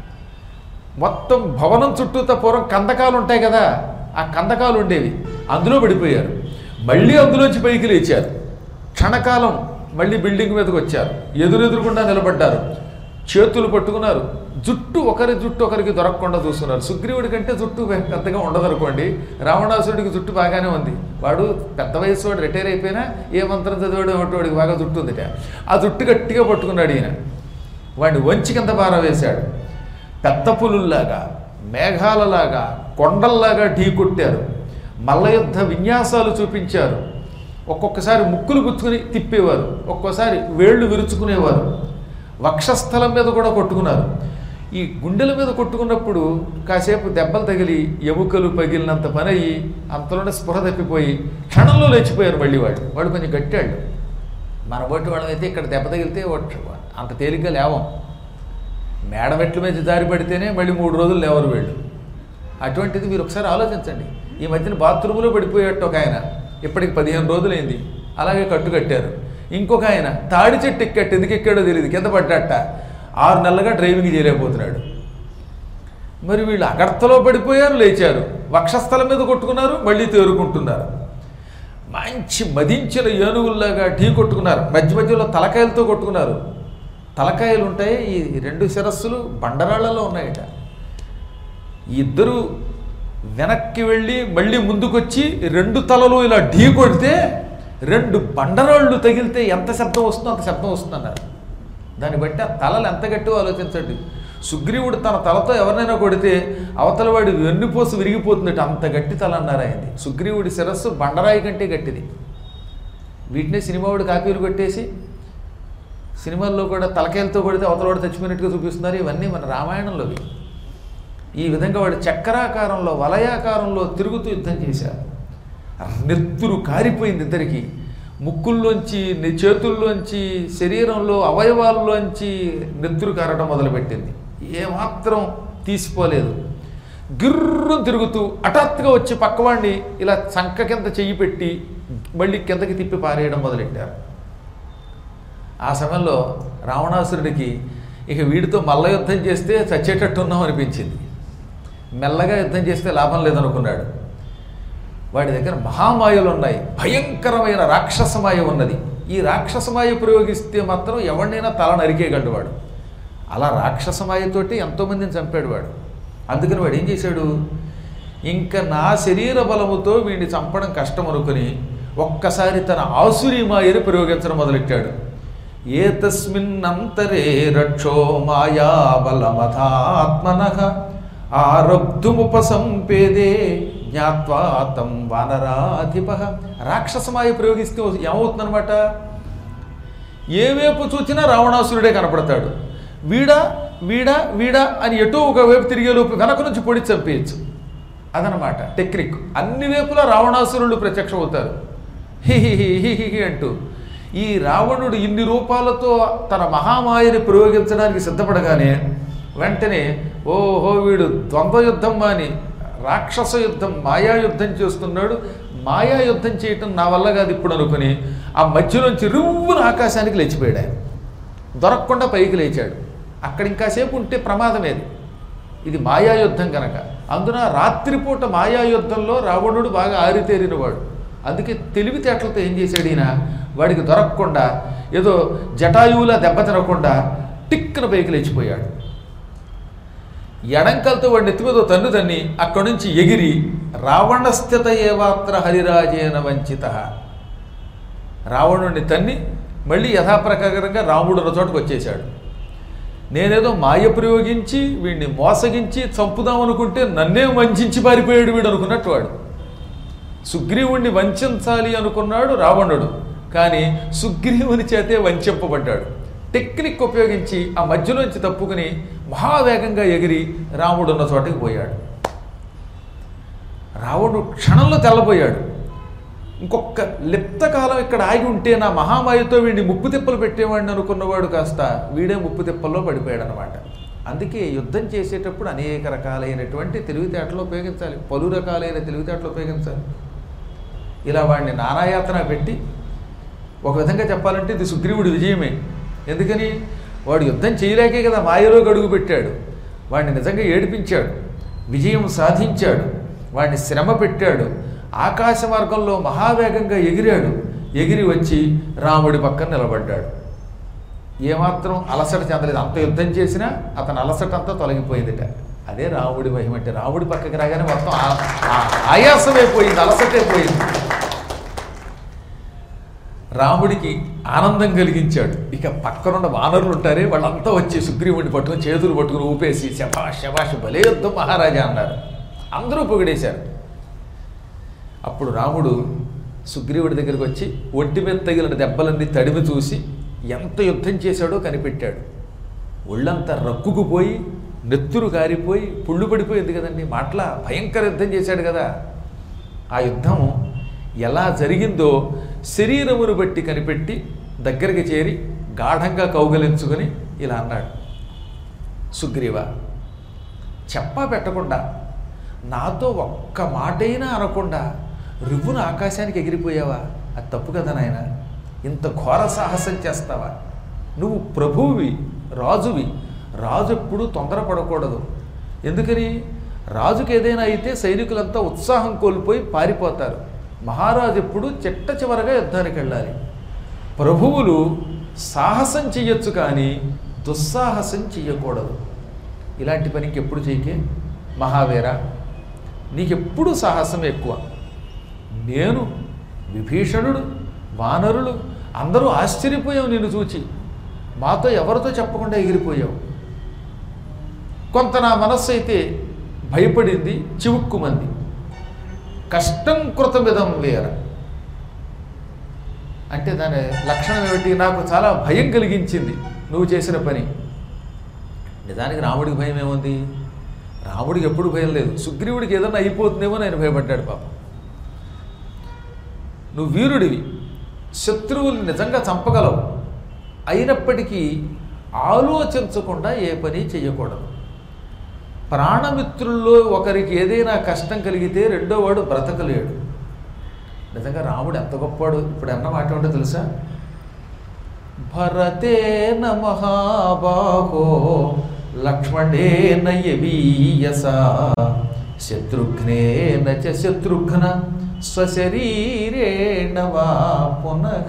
మొత్తం భవనం చుట్టూతో పూర్వం కందకాలు ఉంటాయి కదా, ఆ కందకాలు ఉండేవి, అందులో పడిపోయారు. మళ్ళీ అందులోంచి పైకి లేచారు. క్షణకాలం మళ్ళీ బిల్డింగ్ మీదకి వచ్చారు, ఎదురెదురుకుండా నిలబడ్డారు, చేతులు పట్టుకున్నారు. జుట్టు ఒకరికి దొరకకుండా చూస్తున్నారు. సుగ్రీవుడి కంటే జుట్టు పెద్దగా ఉండదనుకోండి, రావణాసురుడికి జుట్టు బాగానే ఉంది. వాడు పెద్ద వయసు వాడు, రిటైర్ అయిపోయినా ఏ మంత్రం చదివాడు వాడికి బాగా జుట్టు ఉందిట. ఆ జుట్టు గట్టిగా పట్టుకున్నాడు ఈయన. వాడిని వంచి కింద పారవేశాడు. పెద్ద పులుల్లాగా, మేఘాలలాగా, కొండల్లాగా ఢీ కొట్టారు. మల్లయుద్ధ విన్యాసాలు చూపించారు. ఒక్కొక్కసారి ముక్కులు గుచ్చుకుని తిప్పేవారు, ఒక్కోసారి వేళ్ళు విరుచుకునేవారు. వక్షస్థలం మీద కూడా కొట్టుకున్నారు. ఈ గుండెల మీద కొట్టుకున్నప్పుడు కాసేపు దెబ్బలు తగిలి ఎముకలు పగిలినంత పని అయ్యి అంతలోనే స్పృహ తప్పిపోయి క్షణంలో లేచిపోయారు మళ్ళీ వాళ్ళు కొంచెం గట్టాళ్ళు. మన బట్టి వాళ్ళమైతే ఇక్కడ దెబ్బ తగిలితే అంత తేలిగ్గా లేవం. మేడమెట్ల మీద జారి పడితేనే మళ్ళీ 3 రోజులు లేవరు వీళ్ళు. అటువంటిది మీరు ఒకసారి ఆలోచించండి. ఈ మధ్యన బాత్రూంలో పడిపోయేట్టు ఒక ఆయన ఇప్పటికి 15 రోజులైంది, అలాగే కట్టారు. ఇంకొక ఆయన తాడి చెట్టు ఎక్కట్టు, ఎందుకు ఎక్కాడో తెలియదు, కింద పడ్డట. 6 నెలలుగా డ్రైవింగ్ చేయలేకపోతున్నాడు. మరి వీళ్ళు అగర్తలో పడిపోయారు, లేచారు, వక్షస్థలం మీద కొట్టుకున్నారు, మళ్ళీ తేరుకుంటున్నారు. మంచి మదించిన ఏనుగుల్లాగా ఢీ కొట్టుకున్నారు. మధ్య మధ్యలో తలకాయలతో కొట్టుకున్నారు. తలకాయలు ఉంటాయి, ఈ 2 శిరస్సులు బండరాళ్లలో ఉన్నాయట. ఈ ఇద్దరు వెనక్కి వెళ్ళి మళ్ళీ ముందుకొచ్చి 2 తలలు ఇలా ఢీ కొడితే 2 బండరాళ్ళు తగిలితే ఎంత శబ్దం వస్తుందో అంత శబ్దం వస్తుందన్నారు. దాన్ని బట్టి ఆ తలలు ఎంత గట్టిగా ఆలోచించండి. సుగ్రీవుడు తన తలతో ఎవరినైనా కొడితే అవతల వాడి వెన్నుపోసు విరిగిపోతుందట, అంత గట్టి తల అన్నారు ఆయనది. సుగ్రీవుడి శిరస్సు బండరాయి కంటే గట్టిది. వీటినే సినిమావాడు కాపీలు కొట్టేసి సినిమాల్లో కూడా తలకాయలతో కొడితే అవతల వాడు చచ్చిపోయినట్టుగా చూపిస్తున్నారు. ఇవన్నీ మన రామాయణంలోవి. ఈ విధంగా వాడు చక్రాకారంలో వలయాకారంలో తిరుగుతూ యుద్ధం చేశారు. నెత్తురు కారిపోయింది ఇద్దరికి. ముక్కుల్లోంచి, చేతుల్లోంచి, శరీరంలో అవయవాల్లోంచి నెత్తురు కారడం మొదలుపెట్టింది. ఏమాత్రం తీసిపోలేదు. గిర్రం తిరుగుతూ హఠాత్తుగా వచ్చి పక్కవాడిని ఇలా చంక కింద చెయ్యి పెట్టి మళ్ళీ కిందకి తిప్పి పారేయడం మొదలెట్టారు. ఆ సమయంలో రావణాసురుడికి ఇక వీడితో మల్ల యుద్ధం చేస్తే చచ్చేటట్టు ఉన్నాం అనిపించింది. మెల్లగా యుద్ధం చేస్తే లాభం లేదనుకున్నాడు. వాడి దగ్గర మహామాయలు ఉన్నాయి, భయంకరమైన రాక్షసమాయ ఉన్నది. ఈ రాక్షసమాయ ప్రయోగిస్తే మాత్రం ఎవరినైనా తల నరికేయగలడు వాడు. అలా రాక్షసమాయతోటి ఎంతోమందిని చంపాడు వాడు. అందుకని వాడు ఏం చేశాడు, ఇంకా నా శరీర బలముతో వీడిని చంపడం కష్టం అనుకుని ఒక్కసారి తన ఆసురీ మాయని ప్రయోగించడం మొదలెట్టాడు. ఏతస్మిన్నంతరే రక్షో మాయా బలమథాత్మనః ఆరబ్ధుముపసంపేదే జ్ఞాత్వా తం వానరాధిపః. రాక్షసమాయ ప్రయోగిస్తే ఏమవుతుందనమాట, ఏ వైపు చూచినా రావణాసురుడే కనపడతాడు. వీడా వీడా వీడా అని ఎటో ఒకవైపు తిరిగేలోపు వెనక నుంచి పొడి చంపేయచ్చు. అదనమాట టెక్నిక్. అన్ని వైపులా రావణాసురులు ప్రత్యక్షం అవుతారు హిహిహి అంటూ. ఈ రావణుడు ఇన్ని రూపాలతో తన మహామాయని ప్రయోగించడానికి సిద్ధపడగానే వెంటనే ఓహో వీడు ద్వంద్వ యుద్ధం అని రాక్షస యుద్ధం మాయాయుద్ధం చేస్తున్నాడు, మాయాయుద్ధం చేయటం నా వల్ల కాదు ఇప్పుడు అనుకుని ఆ మధ్యలోంచి రువ్వున ఆకాశానికి లేచిపోయాడు. ఆయన దొరకకుండా పైకి లేచాడు. అక్కడ ఇంకాసేపు ఉంటే ప్రమాదమేది, ఇది మాయాయుద్ధం కనుక. అందున రాత్రిపూట మాయాయుద్ధంలో రావణుడు బాగా ఆరితేరినవాడు. అందుకే తెలివితేటలతో ఏం చేశాడు ఈయన, వాడికి దొరకకుండా ఏదో జటాయువులా దెబ్బ తినకుండా టిక్కున పైకి లేచిపోయాడు. ఎడంకలతో వాడిని ఎత్తి మీద తన్ను తన్ని అక్కడి నుంచి ఎగిరి రావణస్థిత ఏవాత్ర హరిరాజేన వంచిత, రావణుడిని తన్ని మళ్ళీ యథాప్రకారంగా రాముడు ఉన్న చోటుకు వచ్చేశాడు. నేనేదో మాయ ప్రయోగించి వీడిని మోసగించి చంపుదామనుకుంటే నన్నే వంచి పారిపోయాడు వీడు అనుకున్నట్టు వాడు. సుగ్రీవుణ్ణి వంచాలి అనుకున్నాడు రావణుడు, కానీ సుగ్రీవుని చేతే వంచింపబడ్డాడు. టెక్నిక్ ఉపయోగించి ఆ మధ్యలోంచి తప్పుకుని మహావేగంగా ఎగిరి రాముడు ఉన్న చోటకి పోయాడు. రావణుడు క్షణంలో తెల్లబోయాడు. ఇంకొక లిప్తకాలం ఇక్కడ ఆగి ఉంటే నా మహామాయతో వీడిని ముప్పు తిప్పలు పెట్టేవాడిని అనుకున్నవాడు కాస్త వీడే ముప్పు తిప్పల్లో పడిపోయాడు అనమాట. అందుకే యుద్ధం చేసేటప్పుడు అనేక రకాలైనటువంటి తెలివితేటలు ఉపయోగించాలి, పలు రకాలైన తెలివితేటలు ఉపయోగించాలి. ఇలా వాడిని నానాయాతన పెట్టి, ఒక విధంగా చెప్పాలంటే ఇది సుగ్రీవుడి విజయమే. ఎందుకని వాడు యుద్ధం చేయలేకే కదా మాయలో గడుగు పెట్టాడు. వాడిని నిజంగా ఏడిపించాడు, విజయం సాధించాడు, వాడిని శ్రమ పెట్టాడు. ఆకాశ మార్గంలో మహావేగంగా ఎగిరాడు, ఎగిరి వచ్చి రాముడి పక్కన నిలబడ్డాడు. ఏమాత్రం అలసట చెందలేదు. అంత యుద్ధం చేసినా అతని అలసట అంతా తొలగిపోయిందిట. అదే రాముడి మహిమ అంటే. రాముడి పక్కకి రాగానే మొత్తం ఆయాసమైపోయింది, అలసటైపోయింది. రాముడికి ఆనందం కలిగించాడు. ఇక పక్కనున్న వానరులు ఉంటారే వాళ్ళంతా వచ్చి సుగ్రీవుడిని పట్టుకుని చేతులు పట్టుకుని ఊపేసి శభాష్ శభాష్ భలే యుద్ధం మహారాజా అన్నారు. అందరూ పొగిడేశారు. అప్పుడు రాముడు సుగ్రీవుడి దగ్గరికి వచ్చి ఒంటి మీద తగిలిన దెబ్బలన్నీ తడిమి చూసి ఎంత యుద్ధం చేశాడో కనిపెట్టాడు. ఒళ్ళంతా రక్కుకుపోయి నెత్తురు కారిపోయి పుళ్ళు పడిపోయింది కదండి. మాటల భయంకర యుద్ధం చేశాడు కదా. ఆ యుద్ధం ఎలా జరిగిందో శరీరమును బట్టి కనిపెట్టి దగ్గరికి చేరి గాఢంగా కౌగలించుకొని ఇలా అన్నాడు, సుగ్రీవ, చెప్పా పెట్టకుండా నాతో ఒక్క మాటైనా అనకుండా రివ్వున ఆకాశానికి ఎగిరిపోయావా? అది తప్పు కదా నాయన. ఇంత ఘోర సాహసం చేస్తావా? నువ్వు ప్రభువువి, రాజువి. రాజు ఎప్పుడూ తొందరపడకూడదు. ఎందుకని? రాజుకి ఏదైనా అయితే సైనికులంతా ఉత్సాహం కోల్పోయి పారిపోతారు. మహారాజు ఎప్పుడు చిట్ట చివరగా యుద్ధానికి వెళ్ళాలి. ప్రభువులు సాహసం చెయ్యొచ్చు కానీ దుస్సాహసం చెయ్యకూడదు. ఇలాంటి పనికి ఎప్పుడు చేయకే మహావీర. నీకెప్పుడు సాహసం ఎక్కువ. నేను, విభీషణుడు, వానరులు అందరూ ఆశ్చర్యపోయావు నిన్ను చూచి. మాతో ఎవరితో చెప్పకుండా ఎగిరిపోయావు. కొంత నా మనస్సు అయితే భయపడింది, చివుక్కుమంది. కష్టం కృతమిదం వేర అంటే దాని లక్షణం ఏమిటి? నాకు చాలా భయం కలిగించింది నువ్వు చేసిన పని. నిజానికి రాముడికి భయం ఏముంది? రాముడికి ఎప్పుడు భయం లేదు. సుగ్రీవుడికి ఏదన్నా అయిపోతుందేమో ఆయన భయపడ్డాడు పాపం. నువ్వు వీరుడివి, శత్రువులు నిజంగా చంపగలవు. అయినప్పటికీ ఆలోచించకుండా ఏ పని చెయ్యకూడదు. ప్రాణమిత్రుల్లో ఒకరికి ఏదైనా కష్టం కలిగితే రెండో వాడు బ్రతకలేడు. నిజంగా రాముడు ఎంత గొప్పవాడు. ఇప్పుడు అన్న మాట ఏంటో తెలుసా? భరతేన మహాబాహో లక్ష్మణేన యవీయసా శత్రుఘ్నేన చ శత్రుఘ్న స్వశరీరేణ వా పునః.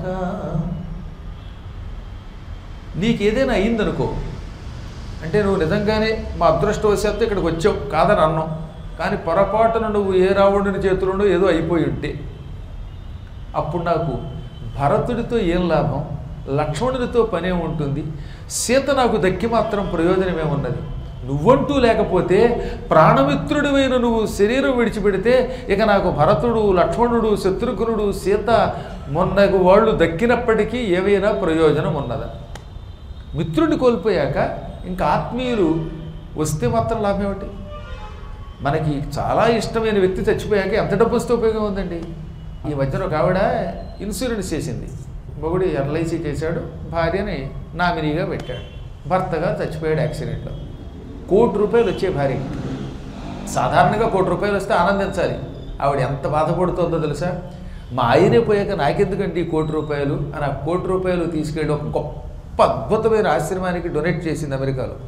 నీకేదైనా అయిందనుకో, అంటే నువ్వు నిజంగానే మా అదృష్టవశాత్తు ఇక్కడికి వచ్చావు కాదని అన్నాం, కానీ పొరపాటున నువ్వు ఏ రావణుని చేతులను ఏదో అయిపోయి ఉంటే అప్పుడు నాకు భరతుడితో ఏం లాభం, లక్ష్మణుడితో పనే ఉంటుంది, సీత నాకు దక్కి మాత్రం ప్రయోజనమేమున్నది? నువ్వంటూ లేకపోతే ప్రాణమిత్రుడివైన నువ్వు శరీరం విడిచిపెడితే ఇక నాకు భరతుడు, లక్ష్మణుడు, శత్రుఘ్నుడు, సీత మొన్నగు వాళ్ళు దక్కినప్పటికీ ఏవైనా ప్రయోజనం ఉన్నదా? మిత్రుడిని కోల్పోయాక ఇంకా ఆత్మీయులు వస్తే మాత్రం లాభం ఏమిటి? మనకి చాలా ఇష్టమైన వ్యక్తి చచ్చిపోయాక ఎంత డబ్బు వస్తే ఉపయోగం ఉందండి? ఈ మధ్యన ఒక ఆవిడ ఇన్సూరెన్స్ చేసింది. మొగుడు ఎల్ఐసి చేశాడు, భార్యని నామినీగా పెట్టాడు, భర్తగా చచ్చిపోయాడు యాక్సిడెంట్లో. ₹1,00,00,000 వచ్చే భార్యకి. సాధారణంగా ₹1,00,00,000 వస్తే ఆనందించాలి. ఆవిడ ఎంత బాధపడుతుందో తెలుసా? మా ఆయనే పోయాక నాకెందుకండి ₹1,00,00,000 అని ఆ ₹1,00,00,000 తీసుకెళ్ళి ఒక గొప్ప అద్భుతమైన ఆశ్రమానికి డొనేట్ చేసింది అమెరికాలో.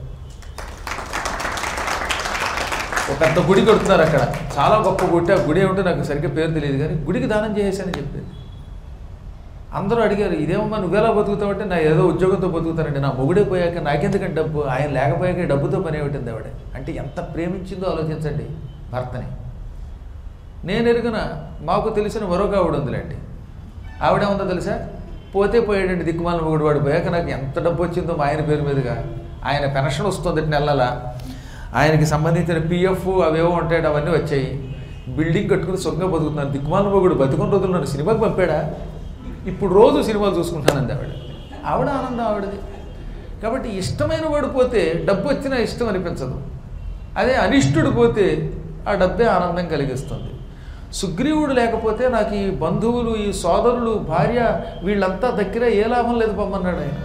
ఒక పెద్ద గుడి కడుతున్నారు అక్కడ, చాలా గొప్ప గుడి. ఆ గుడి ఏమిటో నాకు సరిగ్గా పేరు తెలియదు, కానీ గుడికి దానం చేసేసానని చెప్పింది. అందరూ అడిగారు, ఇదేమమ్మా నువ్వెలా బతుకుతావంటే నా ఏదో ఉద్యోగంతో బతుకుతానండి, నా మొగుడే పోయాక నాకెందుకంటే డబ్బు, ఆయన లేకపోయాక డబ్బుతో పని ఏమిటింది ఆవిడ. అంటే ఎంత ప్రేమించిందో ఆలోచించండి భర్తని. నేను ఎరుగున మాకు తెలిసిన మరొక ఆవిడ ఉందిలేండి. ఆవిడేముందో తెలుసా? పోతే పోయాడండి దిక్కుమాల మొగుడు, వాడు పోయాక నాకు ఎంత డబ్బు వచ్చిందో మా ఆయన పేరు మీదుగా. ఆయన పెన్షన్ వస్తుంది నెలలా, ఆయనకి సంబంధించిన పిఎఫ్ అవేవో ఉంటాయి, అవన్నీ వచ్చాయి. బిల్డింగ్ కట్టుకుని సుఖంగా బతుకుతున్నాను. దిక్కుమాల మొగుడు బతుకున్న రోజులు నన్ను సినిమాకి పంపాడా, ఇప్పుడు రోజు సినిమాలు చూసుకుంటానంది ఆవిడ. ఆవిడ ఆనందం ఆవిడది. కాబట్టి ఇష్టమైన వాడు పోతే డబ్బు వచ్చినా ఇష్టం అనిపించదు. అదే అనిష్టుడు పోతే ఆ డబ్బే ఆనందం కలిగిస్తుంది. సుగ్రీవుడు లేకపోతే నాకు ఈ బంధువులు, ఈ సోదరులు, భార్య వీళ్ళంతా దగ్గర ఏ లాభం లేదు పొమ్మన్నాడు ఆయన.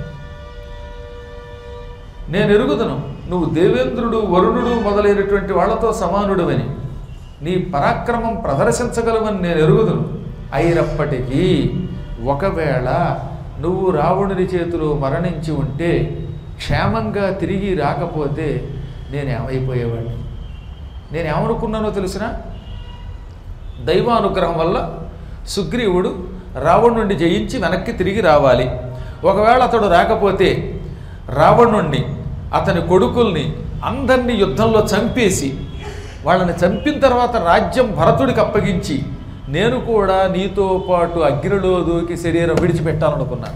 నేను ఎరుగుదను నువ్వు దేవేంద్రుడు, వరుణుడు మొదలైనటువంటి వాళ్లతో సమానుడువని, నీ పరాక్రమం ప్రదర్శించగలవని నేను ఎరుగుదును. అయినప్పటికీ ఒకవేళ నువ్వు రావణుని చేతిలో మరణించి ఉంటే, క్షేమంగా తిరిగి రాకపోతే నేనేమైపోయేవాడిని. నేనేమనుకున్నానో తెలిసిన, దైవానుగ్రహం వల్ల సుగ్రీవుడు రావణుణ్ణి జయించి వెనక్కి తిరిగి రావాలి. ఒకవేళ అతడు రాకపోతే రావణుణ్ణి, అతని కొడుకుల్ని అందరినీ యుద్ధంలో చంపేసి, వాళ్ళని చంపిన తర్వాత రాజ్యం భరతుడికి అప్పగించి నేను కూడా నీతో పాటు అగ్నిలో దూకి శరీరం విడిచిపెట్టాలనుకున్నాను.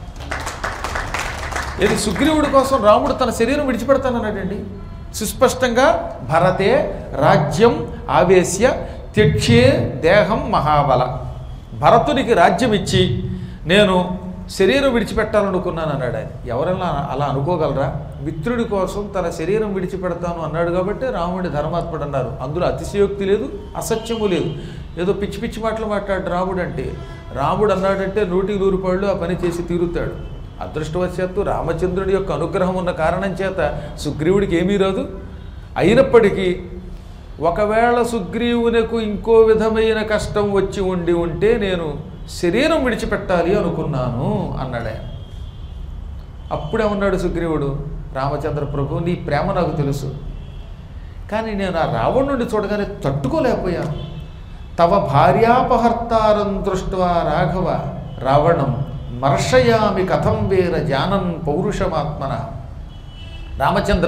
ఇది సుగ్రీవుడి కోసం రాముడు తన శరీరం విడిచిపెడతానన్నాడండి. సుస్పష్టంగా భరతే రాజ్యం ఆవేశ్య త్యక్షే దేహం మహాబల. భరతునికి రాజ్యం ఇచ్చి నేను శరీరం విడిచిపెట్టాలనుకున్నాను అన్నాడు ఆయన. ఎవరైనా అలా అనుకోగలరా? మిత్రుడి కోసం తన శరీరం విడిచిపెడతాను అన్నాడు కాబట్టి రాముడి ధర్మాత్ముడు అన్నారు. అందులో అతిశయోక్తి లేదు, అసత్యము లేదు. ఏదో పిచ్చి పిచ్చి మాటలు మాట్లాడు రాముడు అంటే. రాముడు అన్నాడంటే 100 పాళ్ళు ఆ పని చేసి తీరుతాడు. అదృష్టవశాత్తు రామచంద్రుడి యొక్క అనుగ్రహం ఉన్న కారణం చేత సుగ్రీవుడికి ఏమీ రాదు. అయినప్పటికీ ఒకవేళ సుగ్రీవునకు ఇంకో విధమైన కష్టం వచ్చి ఉంటే నేను శరీరం విడిచిపెట్టాలి అనుకున్నాను అన్నాడు ఆయన. అప్పుడేమన్నాడు సుగ్రీవుడు, రామచంద్ర ప్రభు నీ ప్రేమ నాకు తెలుసు, కానీ నేను ఆ రావణుడిని చూడగానే తట్టుకోలేకపోయాను. తవ భార్యాపహర్తారం దృష్ట్వా రాఘవ రావణం మర్షయామి కథం వేర జానన్ పౌరుషమాత్మన. రామచంద్ర,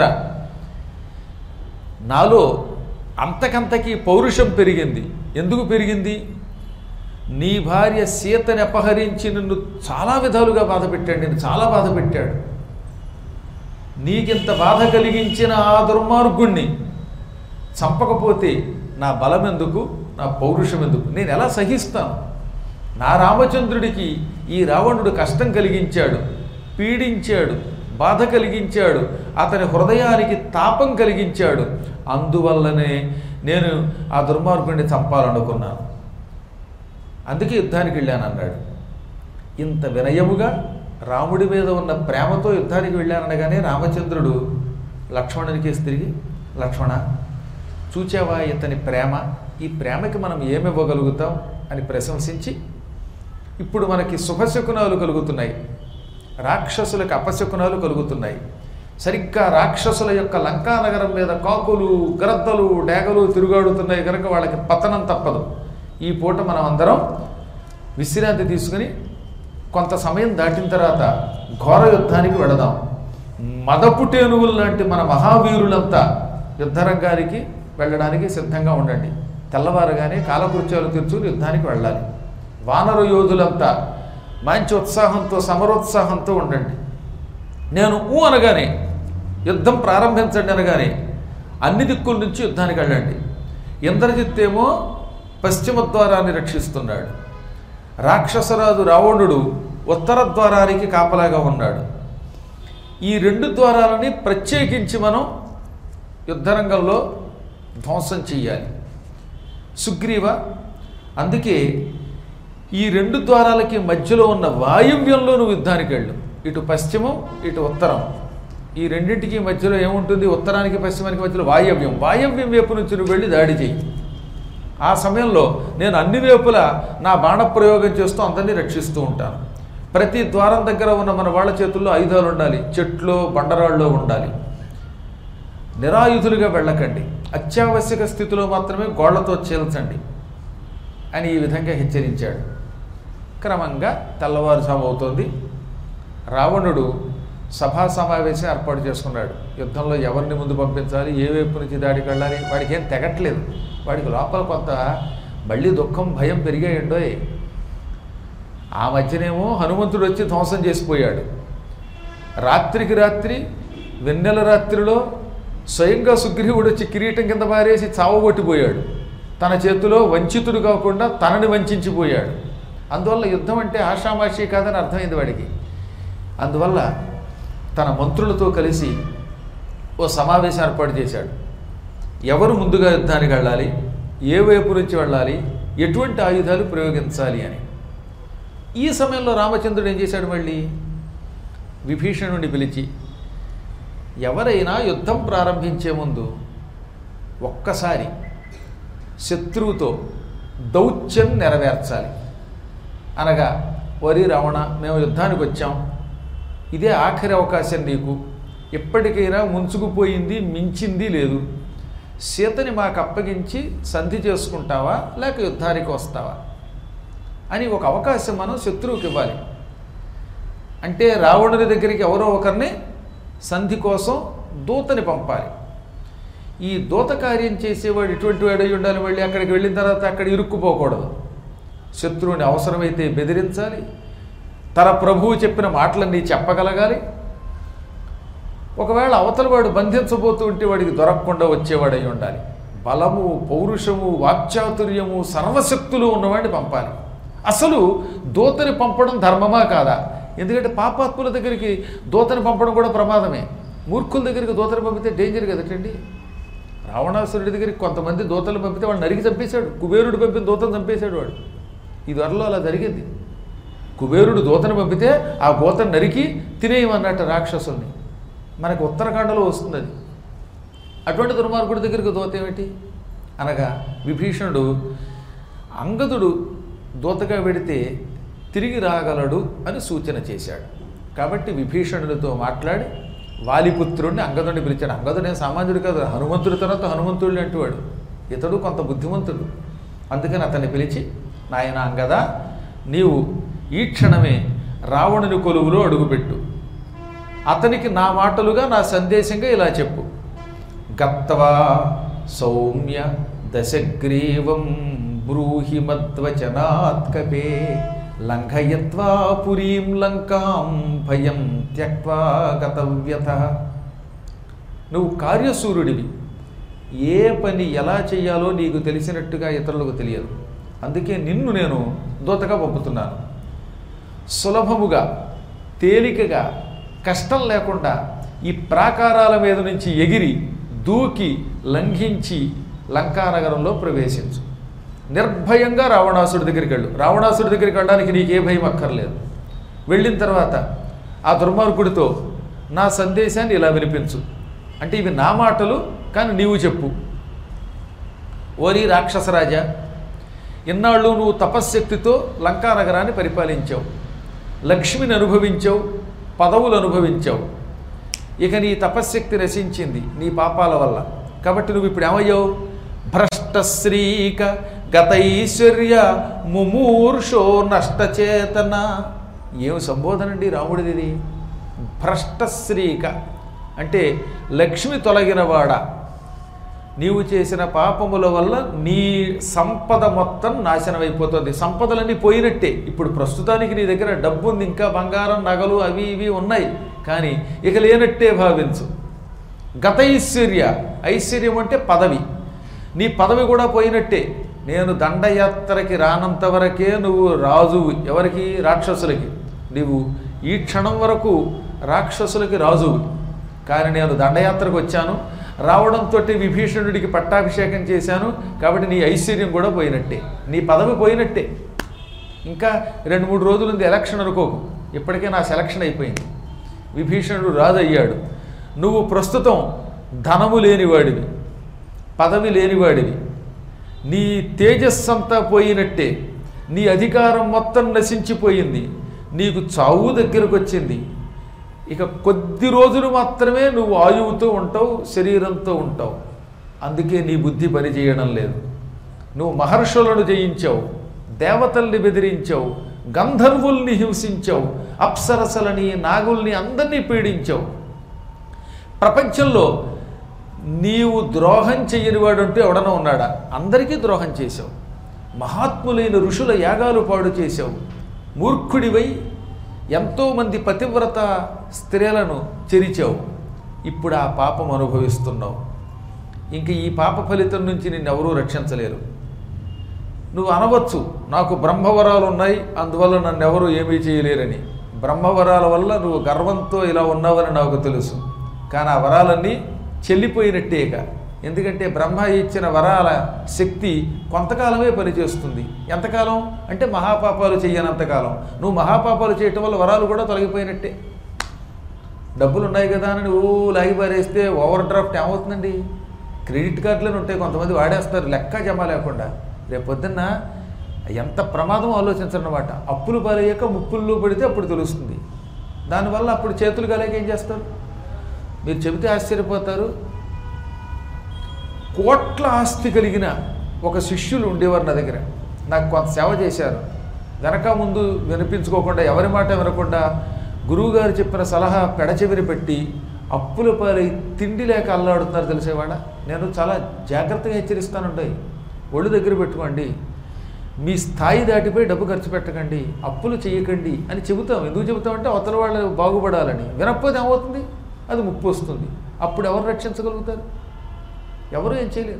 నాలో అంతకంతకీ పౌరుషం పెరిగింది. ఎందుకు పెరిగింది? నీ భార్య సీతని అపహరించి నిన్ను చాలా విధాలుగా బాధ పెట్టాడు, నిన్ను చాలా బాధ పెట్టాడు. నీకింత బాధ కలిగించిన ఆ దుర్మార్గుణ్ణి చంపకపోతే నా బలం ఎందుకు, నా పౌరుషం ఎందుకు? నేను ఎలా సహిస్తాను? నా రామచంద్రుడికి ఈ రావణుడు కష్టం కలిగించాడు, పీడించాడు, బాధ కలిగించాడు, అతని హృదయానికి తాపం కలిగించాడు. అందువల్లనే నేను ఆ దుర్మార్గుడిని చంపాలనుకున్నాను, అందుకే యుద్ధానికి వెళ్ళాను అన్నాడు. ఇంత వినయముగా రాముడి మీద ఉన్న ప్రేమతో యుద్ధానికి వెళ్ళాననగానే రామచంద్రుడు లక్ష్మణునికి తిరిగి, లక్ష్మణ చూచావా ఇతని ప్రేమ, ఈ ప్రేమకి మనం ఏమివ్వగలుగుతాం అని ప్రశంసించి, ఇప్పుడు మనకి శుభశకునాలు కలుగుతున్నాయి, రాక్షసులకు అపశకునాలు కలుగుతున్నాయి. సరిగ్గా రాక్షసుల యొక్క లంకానగరం మీద కాకులు గ్రద్దలు డేగలు తిరుగాడుతున్నాయి కనుక వాళ్ళకి పతనం తప్పదు. ఈ పూట మనం అందరం విశ్రాంతి తీసుకుని కొంత సమయం దాటిన తర్వాత ఘోర యుద్ధానికి వెళదాం. మదపుటేనుగులు లాంటి మన మహావీరులంతా యుద్ధరంగానికి వెళ్ళడానికి సిద్ధంగా ఉండండి. తెల్లవారుగానే కాలకృత్యాలు తీర్చుకుని యుద్ధానికి వెళ్ళాలి. వానర యోధులంతా మంచి ఉత్సాహంతో సమరోత్సాహంతో ఉండండి. నేను అనగానే యుద్ధం ప్రారంభించండి అనగానే అన్ని దిక్కుల నుంచి యుద్ధానికి వెళ్ళండి. ఇంద్రజిత్ ఏమో పశ్చిమ ద్వారాన్ని రక్షిస్తున్నాడు, రాక్షసరాజు రావణుడు ఉత్తర ద్వారానికి కాపలాగా ఉన్నాడు. ఈ రెండు ద్వారాలని ప్రత్యేకించి మనం యుద్ధరంగంలో ధ్వంసం చెయ్యాలి. సుగ్రీవ, అందుకే ఈ రెండు ద్వారాలకి మధ్యలో ఉన్న వాయువ్యంలో నువ్వు యుద్ధానికి వెళ్ళు. ఇటు పశ్చిమం ఇటు ఉత్తరం, ఈ రెండింటికి మధ్యలో ఏముంటుంది? ఉత్తరానికి పశ్చిమానికి మధ్యలో వాయవ్యం. వాయవ్యం వైపు నుంచి నువ్వు వెళ్ళి దాడి చెయ్యి. ఆ సమయంలో నేను అన్ని వైపులా నా బాణప్రయోగం చేస్తూ అందరినీ రక్షిస్తూ ఉంటాను. ప్రతి ద్వారం దగ్గర ఉన్న మన వాళ్ళ చేతుల్లో ఆయుధాలు ఉండాలి, చెట్లో బండరాళ్ళలో ఉండాలి. నిరాయుధులుగా వెళ్ళకండి, అత్యావశ్యక స్థితిలో మాత్రమే గోళ్లతో చీల్చండి అని ఈ విధంగా హెచ్చరించాడు. క్రమంగా తెల్లవారుజాము అవుతోంది. రావణుడు సభా సమావేశం ఏర్పాటు చేసుకున్నాడు. యుద్ధంలో ఎవరిని ముందు పంపించాలి, ఏ వైపు నుంచి దాడికి వెళ్ళాలి, వాడికి ఏం తెగట్లేదు. వాడికి లోపల కొంత మళ్ళీ దుఃఖం భయం పెరిగాయండోయ్. ఆ మధ్యనేమో హనుమంతుడు వచ్చి ధ్వంసం చేసిపోయాడు. రాత్రికి రాత్రి వెన్నెల రాత్రిలో స్వయంగా సుగ్రీవుడు వచ్చి కిరీటం కింద పారేసి చావగొట్టిపోయాడు. తన చేతిలో వంచితుడు కాకుండా తనని వంచిపోయాడు. అందువల్ల యుద్ధం అంటే ఆషామాషి కాదని అర్థమైంది వాడికి. అందువల్ల తన మంత్రులతో కలిసి ఓ సమావేశం ఏర్పాటు చేశాడు. ఎవరు ముందుగా యుద్ధానికి వెళ్ళాలి, ఏ వైపు నుంచి వెళ్ళాలి, ఎటువంటి ఆయుధాలు ప్రయోగించాలి అని. ఈ సమయంలో రామచంద్రుడు ఏం చేశాడు? మళ్ళీ విభీషణుడిని పిలిచి, ఎవరైనా యుద్ధం ప్రారంభించే ముందు ఒక్కసారి శత్రువుతో దౌత్యం నెరవేర్చాలి. అనగా, వరి రావణ, మేము యుద్ధానికి వచ్చాం, ఇదే ఆఖరి అవకాశం నీకు, ఎప్పటికైనా ముంచుకుపోయింది మించింది లేదు, సీతని మాకు అప్పగించి సంధి చేసుకుంటావా లేక యుద్ధానికి వస్తావా అని ఒక అవకాశం మనం శత్రువుకి ఇవ్వాలి. అంటే రావణుని దగ్గరికి ఎవరో ఒకరిని సంధి కోసం దూతని పంపాలి. ఈ దూత కార్యం చేసేవాడు ఇటువంటి వాడై ఉండాలి. మళ్ళీ అక్కడికి వెళ్ళిన తర్వాత అక్కడ ఇరుక్కుపోకూడదు. శత్రువుని అవసరమైతే బెదిరించాలి, తన ప్రభువు చెప్పిన మాటలన్నీ చెప్పగలగాలి. ఒకవేళ అవతల వాడు బంధించబోతూ ఉంటే వాడికి దొరకకుండా వచ్చేవాడై ఉండాలి. బలము, పౌరుషము, వాక్చాతుర్యము, సర్వశక్తులు ఉన్నవాడిని పంపాలి. అసలు దూతని పంపడం ధర్మమా కాదా? ఎందుకంటే పాపాత్ముల దగ్గరికి దూతని పంపడం కూడా ప్రమాదమే. మూర్ఖుల దగ్గరికి దూతని పంపితే డేంజర్ కదటండి. రావణాసురుడి దగ్గరికి కొంతమంది దూతలు పంపితే వాడు నరికి చంపేశాడు. కుబేరుడు పంపిన దూతను చంపేశాడు వాడు. ఇది వరలో అలా జరిగింది. కుబేరుడు దూతను పంపితే ఆ దూతను నరికి తినేయమన్నట్టు రాక్షసుల్ని. మనకు ఉత్తరాఖండలో వస్తుంది అది. అటువంటి దుర్మార్గుడి దగ్గరికి దూత ఏమిటి అనగా, విభీషణుడు అంగదుడు దూతగా వెడితే తిరిగి రాగలడు అని సూచన చేశాడు. కాబట్టి విభీషణుడితో మాట్లాడి వాలిపుత్రుడిని అంగదుడిని పిలిచాడు. అంగదుడే సామాన్యుడు కాదు, హనుమంతుడి తర్వాత హనుమంతుడు అంటువాడు. ఇతడు కొంత బుద్ధిమంతుడు. అందుకని అతన్ని పిలిచి, నాయన అంగదా, నీవు ఈ క్షణమే రావణుని కొలువులో అడుగుపెట్టు. అతనికి నా మాటలుగా నా సందేశంగా ఇలా చెప్పు. గత్వా సౌమ్య దశగ్రీవం బ్రూహి మద్వచనాత్కపే లంఘయత్వా పురీం లంకాం భయం త్యక్వా గతవ్యతః. నువ్వు కార్యశూరుడివి. ఏ పని ఎలా చేయాలో నీకు తెలిసినట్టుగా ఇతరులకు తెలియదు. అందుకే నిన్ను నేను దూతగా పంపుతున్నాను. సులభముగా, తేలికగా, కష్టం లేకుండా ఈ ప్రాకారాల మీద నుంచి ఎగిరి దూకి లంఘించి లంకానగరంలో ప్రవేశించు. నిర్భయంగా రావణాసుడి దగ్గరికి వెళ్ళు. రావణాసుడి దగ్గరికి వెళ్ళడానికి నీకే భయం అక్కర్లేదు. వెళ్ళిన తర్వాత ఆ దుర్మార్గుడితో నా సందేశాన్ని ఇలా వినిపించు. అంటే ఇవి నా మాటలు, కానీ నీవు చెప్పు. ఓరి రాక్షసరాజా, ఇన్నాళ్ళు నువ్వు తపశ్శక్తితో లంకా నగరాన్ని పరిపాలించావు, లక్ష్మిని అనుభవించావు, పదవులు అనుభవించావు. ఇక నీ తపశ్శక్తి నశించింది నీ పాపాల వల్ల. కాబట్టి నువ్వు ఇప్పుడు ఏమయ్యావు? భ్రష్టశ్రీక గతైశ్వర్య ముమూర్షో నష్టచేతన. ఏం సంబోధనండి రాముడిది? భ్రష్టశ్రీక అంటే లక్ష్మి తొలగినవాడా, నీవు చేసిన పాపముల వల్ల నీ సంపద మొత్తం నాశనం అయిపోతుంది. సంపదలన్నీ పోయినట్టే. ఇప్పుడు ప్రస్తుతానికి నీ దగ్గర డబ్బు ఉంది, ఇంకా బంగారం నగలు అవి ఇవి ఉన్నాయి, కానీ ఇక లేనట్టే భావించు. గత ఐశ్వర్య, ఐశ్వర్యం అంటే పదవి, నీ పదవి కూడా పోయినట్టే. నేను దండయాత్రకి రానంత వరకే నువ్వు రాజువు. ఎవరికి? రాక్షసులకి. నీవు ఈ క్షణం వరకు రాక్షసులకి రాజువు. కానీ నేను దండయాత్రకు వచ్చాను, రావడంతో విభీషణుడికి పట్టాభిషేకం చేశాను, కాబట్టి నీ ఐశ్వర్యం కూడా పోయినట్టే, నీ పదవి పోయినట్టే. ఇంకా 2-3 రోజులు ఉంది ఎలక్షన్ అనుకోకు, ఇప్పటికే నా సెలక్షన్ అయిపోయింది. విభీషణుడు రాజు అయ్యాడు. నువ్వు ప్రస్తుతం ధనము లేనివాడివి, పదవి లేనివాడివి, నీ తేజస్సంతా పోయినట్టే, నీ అధికారం మొత్తం నశించిపోయింది, నీకు చావు దగ్గరకు వచ్చింది. ఇక కొద్ది రోజులు మాత్రమే నువ్వు ఆయువుతో ఉంటావు, శరీరంతో ఉంటావు. అందుకే నీ బుద్ధి పనిచేయడం లేదు. నువ్వు మహర్షులను జయించావు, దేవతల్ని బెదిరించావు, గంధర్వుల్ని హింసించావు, అప్సరసలని నాగుల్ని అందరినీ పీడించావు. ప్రపంచంలో నీవు ద్రోహం చెయ్యనివాడు అంటూ ఎవడన్నా ఉన్నాడా? అందరికీ ద్రోహం చేశావు. మహాత్ములైన ఋషుల యాగాలు పాడు చేశావు. మూర్ఖుడివై ఎంతోమంది పతివ్రత స్త్రీలను చెరిచావు. ఇప్పుడు ఆ పాపం అనుభవిస్తున్నావు. ఇంక ఈ పాప ఫలితం నుంచి నిన్నెవరూ రక్షించలేరు. నువ్వు అనవచ్చు, నాకు బ్రహ్మవరాలు ఉన్నాయి, అందువల్ల నన్నెవరూ ఏమీ చేయలేరని. బ్రహ్మవరాల వల్ల నువ్వు గర్వంతో ఇలా ఉన్నావని నాకు తెలుసు. కానీ ఆ వరాలన్నీ చెల్లిపోయినట్టేక. ఎందుకంటే బ్రహ్మ ఇచ్చిన వరాల శక్తి కొంతకాలమే పనిచేస్తుంది. ఎంతకాలం అంటే మహాపాపాలు చెయ్యనంతకాలం. నువ్వు మహాపాపాలు చేయటం వల్ల వరాలు కూడా తొలగిపోయినట్టే. డబ్బులు ఉన్నాయి కదా అని నువ్వు లాగిపారేస్తే ఓవర్ డ్రాఫ్ట్ ఏమవుతుందండి? క్రెడిట్ కార్డులను ఉంటాయి, కొంతమంది వాడేస్తారు లెక్క జమ లేకుండా. రేపొద్దున్న ఎంత ప్రమాదం ఆలోచించరన్నమాట. అప్పులు పాలయ్యాక ముప్పుల్లో పడితే అప్పుడు తెలుస్తుంది. దానివల్ల అప్పుడు చేతులు కాలేక ఏం చేస్తారు? మీరు చెబితే ఆశ్చర్యపోతారు. కోట్ల ఆస్తి కలిగిన ఒక శిష్యులు ఉండేవారు నా దగ్గర. నాకు కొంత సేవ చేశారు. వెనక ముందు వినిపించుకోకుండా, ఎవరి మాట వినకుండా గురువుగారు చెప్పిన సలహా పెడచెవిని పెట్టి అప్పుల పాలై తిండి లేక అల్లాడుతున్నారు తెలిసేవాడ. నేను చాలా జాగ్రత్తగా హెచ్చరిస్తానుంటాయి. ఒళ్ళు దగ్గర పెట్టుకోండి, మీ స్థాయి దాటిపోయి డబ్బు ఖర్చు పెట్టకండి, అప్పులు చేయకండి అని చెబుతాం. ఎందుకు చెబుతామంటే అవతల వాళ్ళు బాగుపడాలని. వినకపోతే ఏమవుతుంది? అది ముప్పు వస్తుంది. అప్పుడు ఎవరు రక్షించగలుగుతారు? ఎవరు ఏం చేయలేరు.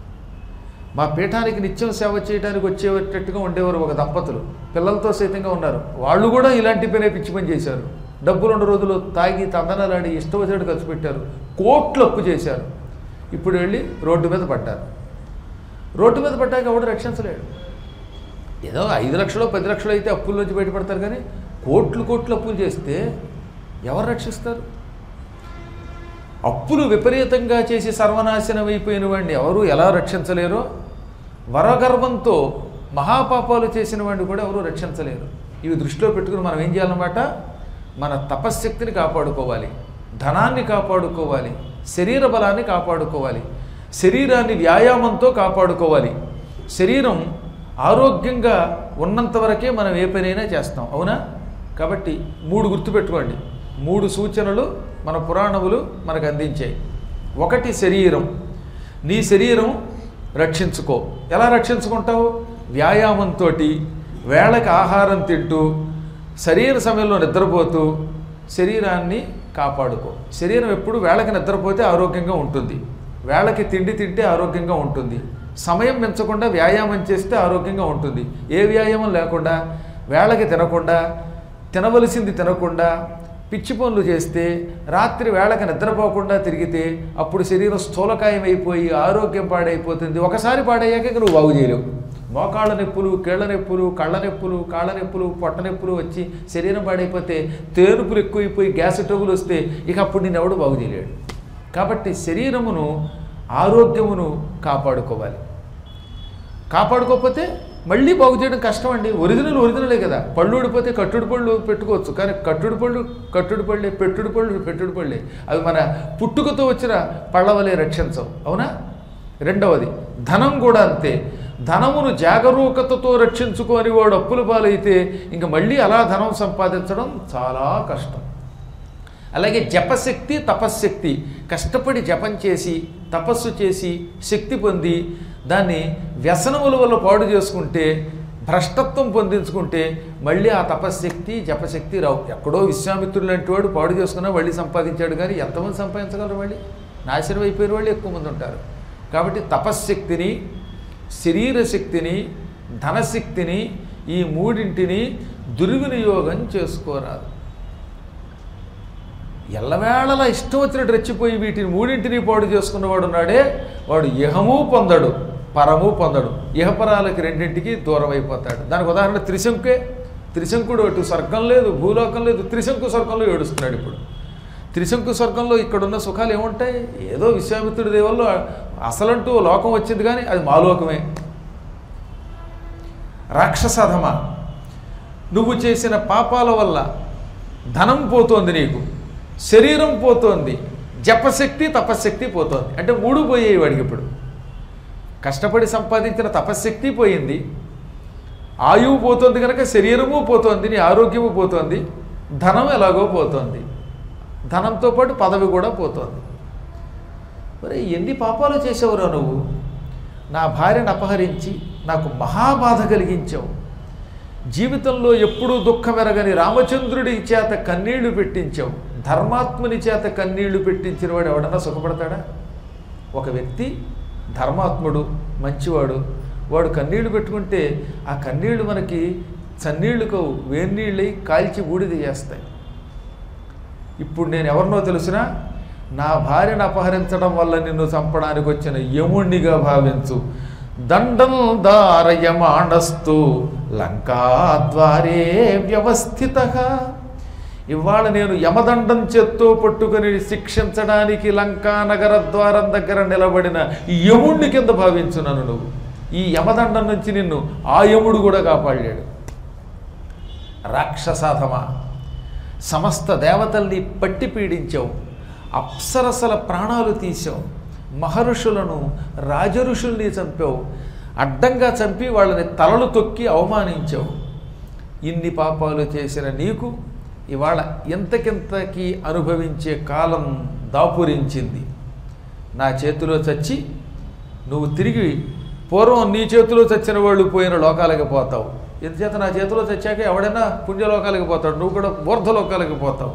మా పీఠానికి నిత్యం సేవ చేయడానికి వచ్చేటట్టుగా ఉండేవారు ఒక దంపతులు, పిల్లలతో సైతంగా ఉన్నారు. వాళ్ళు కూడా ఇలాంటి పనే పిచ్చి పని చేశారు. డబ్బులు 2 రోజులు తాగి తందనాలాడి ఇష్టం వచ్చినట్టు ఖర్చు పెట్టారు, కోట్లు అప్పు చేశారు. ఇప్పుడు వెళ్ళి రోడ్డు మీద పడ్డారు. రోడ్డు మీద పడ్డాక ఎవడు రక్షించలేడు. ఏదో 5 లక్షలు 10 లక్షలు అయితే అప్పుల నుంచి బయటపడతారు, కానీ కోట్లు అప్పులు చేస్తే ఎవరు రక్షిస్తారు? అప్పులు విపరీతంగా చేసి సర్వనాశనం అయిపోయిన వాడిని ఎవరు ఎలా రక్షించలేరో, వరగర్వంతో మహాపాపాలు చేసిన వాడిని కూడా ఎవరు రక్షించలేరు. ఇవి దృష్టిలో పెట్టుకుని మనం ఏం చేయాలన్నమాట? మన తపశ్శక్తిని కాపాడుకోవాలి, ధనాన్ని కాపాడుకోవాలి, శరీర బలాన్ని కాపాడుకోవాలి, శరీరాన్ని వ్యాయామంతో కాపాడుకోవాలి. శరీరం ఆరోగ్యంగా ఉన్నంత వరకే మనం ఏ పనైనా చేస్తాం, అవునా? కాబట్టి 3 గుర్తుపెట్టుకోండి. 3 సూచనలు మన పురాణములు మనకు అందించాయి. 1 శరీరం. నీ శరీరం రక్షించుకో. ఎలా రక్షించుకుంటావు? వ్యాయామంతో, వేళకి ఆహారం తింటూ, శరీర సమయంలో నిద్రపోతూ శరీరాన్ని కాపాడుకో. శరీరం ఎప్పుడు వేళకి నిద్రపోతే ఆరోగ్యంగా ఉంటుంది, వేళకి తిండి తింటే ఆరోగ్యంగా ఉంటుంది, సమయం మించకుండా వ్యాయామం చేస్తే ఆరోగ్యంగా ఉంటుంది. ఏ వ్యాయామం లేకుండా, వేళకి తినకుండా, తినవలసింది తినకుండా పిచ్చి పనులు చేస్తే, రాత్రి వేళకి నిద్రపోకుండా తిరిగితే అప్పుడు శరీరం స్థూలకాయం అయిపోయి ఆరోగ్యం పాడైపోతుంది. ఒకసారి పాడయ్యాక నువ్వు బాగు చేయలేవు. మోకాళ్ళ నొప్పులు, కీళ్ళ నొప్పులు, కళ్ళ నొప్పులు, కాళ్ళ నొప్పులు, పొట్ట నొప్పులు వచ్చి శరీరం పాడైపోతే, తేనుపులు ఎక్కువైపోయి గ్యాస్ ట్రబుల్ వస్తే ఇక అప్పుడు నేను ఎవడు బాగు చేయలేడు. కాబట్టి శరీరమును, ఆరోగ్యమును కాపాడుకోవాలి. కాపాడుకోకపోతే మళ్ళీ బాగు చేయడం కష్టం అండి. ఒరిజినలే కదా. పళ్ళు ఊడిపోతే కట్టుడు పళ్ళు పెట్టుకోవచ్చు, కానీ కట్టుడు పళ్ళే, పెట్టుడు పళ్ళే. అవి మన పుట్టుకతో వచ్చిన పళ్ళ వలె రక్షించవు, అవునా? రెండవది ధనం కూడా అంతే. ధనమును జాగరూకతతో రక్షించుకొని వాడు అప్పుల పాలైతే ఇంక మళ్ళీ అలా ధనం సంపాదించడం చాలా కష్టం. అలాగే జపశక్తి, తపశ్శక్తి. కష్టపడి జపం చేసి, తపస్సు చేసి, శక్తి పొంది దాన్ని వ్యసనముల వల్ల పాడు చేసుకుంటే, భ్రష్టత్వం పొందించుకుంటే మళ్ళీ ఆ తపశ్శక్తి, జపశక్తి రావు. ఎక్కడో విశ్వామిత్రుడు లాంటి వాడు పాడు చేసుకున్నా మళ్ళీ సంపాదించాడు, కానీ ఎంతమంది సంపాదించగలరు? మళ్ళీ నాశనం అయిపోయిన వాళ్ళు ఎక్కువ మంది ఉంటారు. కాబట్టి తపశ్శక్తిని, శరీరశక్తిని, ధనశక్తిని, ఈ మూడింటిని దుర్వినియోగం చేసుకోరాదు. ఎల్లవేళలా ఇష్టం వచ్చినట్టు రెచ్చిపోయి వీటిని మూడింటిని పాడు చేసుకున్నవాడు ఉన్నాడే, వాడు ఇహము పొందడు, పరము పొందడు. ఇహపరాలకి రెండింటికి దూరం అయిపోతాడు. దానికి ఉదాహరణ త్రిశంకే. త్రిశంకుడు అటు స్వర్గం లేదు, భూలోకం లేదు, త్రిశంకు స్వర్గంలో ఏడుస్తున్నాడు. ఇప్పుడు త్రిశంకు స్వర్గంలో ఇక్కడున్న సుఖాలు ఏముంటాయి? ఏదో విశ్వామిత్రుడి దేవుల్లో అసలంటూ లోకం వచ్చింది, కానీ అది మాలోకమే. రాక్షసధమ, నువ్వు చేసిన పాపాల వల్ల ధనం పోతోంది, నీకు శరీరం పోతోంది, జపశక్తి, తపశ్శక్తి పోతోంది. అంటే మూడు పోయేవి వాడికి. ఇప్పుడు కష్టపడి సంపాదించిన తపశ్శక్తి పోయింది, ఆయువు పోతోంది, కనుక శరీరము పోతోంది, నీ ఆరోగ్యము పోతోంది, ధనం ఎలాగో పోతోంది, ధనంతో పాటు పదవి కూడా పోతోంది. మరి ఎన్ని పాపాలు చేసావురా నువ్వు? నా భార్యను అపహరించి నాకు మహాబాధ కలిగించావు. జీవితంలో ఎప్పుడూ దుఃఖమెరగని రామచంద్రుడి చేత కన్నీళ్లు పెట్టించావు. ధర్మాత్ముని చేత కన్నీళ్లు పెట్టించిన వాడు ఎవడన్నా సుఖపడతాడా? ఒక వ్యక్తి ధర్మాత్ముడు, మంచివాడు, వాడు కన్నీళ్లు పెట్టుకుంటే ఆ కన్నీళ్లు మనకి చన్నీళ్లు కవు, వేన్నీళ్ళై కాల్చి బూడిద చేస్తాయి. ఇప్పుడు నేను ఎవరినో తెలిసినా, నా భార్యను అపహరించడం వల్ల నిన్ను చంపడానికి వచ్చిన యముణ్ణిగా భావించు. దండం దారయమాణస్తు లంకాద్వారే వ్యవస్థితః. ఇవాళ నేను యమదండం చేత్తో పట్టుకుని శిక్షించడానికి లంకా నగర ద్వారం దగ్గర నిలబడిన యముణ్ణి కింద భావించున్నాను. నువ్వు ఈ యమదండం నుంచి నిన్ను ఆ యముడు కూడా కాపాడాడు. రాక్షసాధమా, సమస్త దేవతల్ని పట్టి పీడించావు, అప్సరసల ప్రాణాలు తీసావు, మహర్షులను, రాజఋషుల్ని చంపావు, అడ్డంగా చంపి వాళ్ళని తలలు తొక్కి అవమానించావు. ఇన్ని పాపాలు చేసిన నీకు ఇవాళ ఇంతకింతకి అనుభవించే కాలం దాపురించింది. నా చేతిలో చచ్చి నువ్వు తిరిగి పూర్వం నీ చేతిలో చచ్చిన వాళ్ళు పోయిన లోకాలకి పోతావు. ఎందుచేత నా చేతిలో చచ్చాక ఎవడైనా పుణ్యలోకాలకి పోతాడు, నువ్వు కూడా ఊర్ధ్వలోకాలకి పోతావు.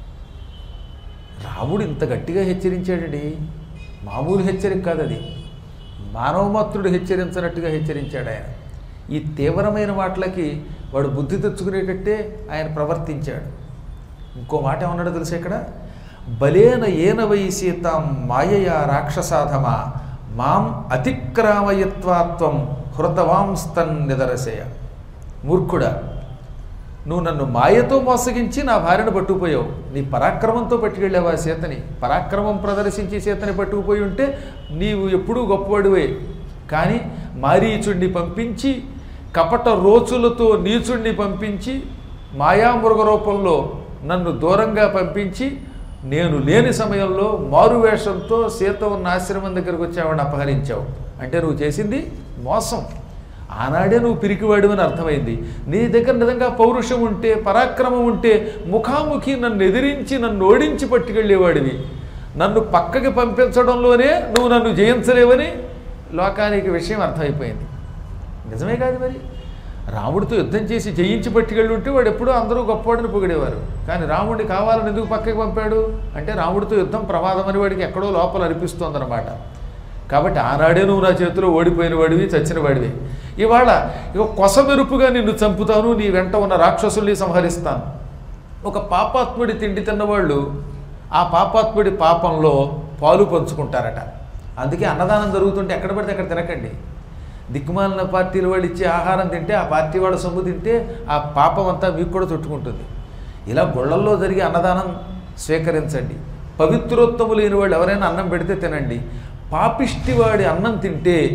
రాముడు ఇంత గట్టిగా హెచ్చరించాడండి. మామూలు హెచ్చరిక కాదు అది, మానవమాత్రుడు హెచ్చరించినట్టుగా హెచ్చరించాడు ఆయన. ఈ తీవ్రమైన మాటలకి వాడు బుద్ధి తెచ్చుకునేటట్టే ఆయన ప్రవర్తించాడు. ఇంకో మాట ఏమన్నాడో తెలుసా ఇక్కడ? బలేన ఏన వై సీతాం మాయయా రాక్షసాధమా మాం అతిక్రామయత్వాత్వం హృతవాంస్తన్ నిదరసేయ. మూర్ఖుడా, నువ్వు నన్ను మాయతో మోసగించి నా భార్యను పట్టుకుపోయావు. నీ పరాక్రమంతో పట్టుకెళ్ళావు ఆ సీతని. పరాక్రమం ప్రదర్శించి సీతని పట్టుకుపోయి ఉంటే నీవు ఎప్పుడూ గొప్పవాడివే. కానీ మారీచుడిని పంపించి, కపట రోచులతో నీచుడిని పంపించి, మాయామృగ రూపంలో నన్ను దూరంగా పంపించి, నేను లేని సమయంలో మారువేషంతో సీత ఉన్న ఆశ్రమం దగ్గరకు వచ్చావని అపహరించావు. అంటే నువ్వు చేసింది మోసం. ఆనాడే నువ్వు పిరికివాడివని అర్థమైంది. నీ దగ్గర నిజంగా పౌరుషం ఉంటే, పరాక్రమం ఉంటే ముఖాముఖి నన్ను ఎదిరించి, నన్ను ఓడించి పట్టుకెళ్ళేవాడివి. నన్ను పక్కకి పంపించడంలోనే నువ్వు నన్ను జయించలేవని లోకానికి విషయం అర్థమైపోయింది. నిజమే కాదు మరి? రాముడితో యుద్ధం చేసి జయించి పట్టుకెళ్ళి ఉంటే వాడు ఎప్పుడూ అందరూ గొప్పవాడిని పొగిడేవారు. కానీ రాముడిని కావాలని ఎందుకు పక్కకి పంపాడు అంటే, రాముడితో యుద్ధం ప్రమాదం అని వాడికి ఎక్కడో లోపల అనిపిస్తోందనమాట. కాబట్టి ఆనాడే నువ్వు నా చేతిలో ఓడిపోయిన వాడివి, చచ్చిన వాడివి. ఇవాళ ఇక కొసమెరుపుగా నిన్ను చంపుతాను, నీ వెంట ఉన్న రాక్షసుల్ని సంహరిస్తాను. ఒక పాపాత్ముడి తిండి తిన్నవాళ్ళు ఆ పాపాత్ముడి పాపంలో పాలు పంచుకుంటారట. అందుకే అన్నదానం జరుగుతుంటే ఎక్కడ పడితే అక్కడ తినకండి. దిక్కుమాలిన పార్టీల వాళ్ళు ఇచ్చే ఆహారం తింటే, ఆ పార్టీ వాళ్ళ సొమ్ము తింటే ఆ పాపం అంతా మీకు కూడా చుట్టుకుంటుంది. ఇలా గుళ్ళల్లో జరిగే అన్నదానం స్వీకరించండి. పవిత్రోత్తములైన వాళ్ళు ఎవరైనా అన్నం పెడితే తినండి. పాపిష్టి వాడి అన్నం తింటే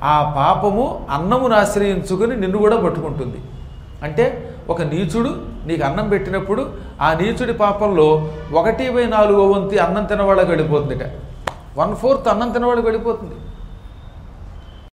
ఆ పాపము అన్నమును ఆశ్రయించుకుని నిన్ను కూడా పట్టుకుంటుంది. అంటే ఒక నీచుడు నీకు అన్నం పెట్టినప్పుడు ఆ నీచుడి పాపంలో 1/4 వంతు అన్నం తినవాళ్ళకి వెళ్ళిపోతుందిట. 1/4 అన్నం తినవాళ్ళకి వెళ్ళిపోతుంది.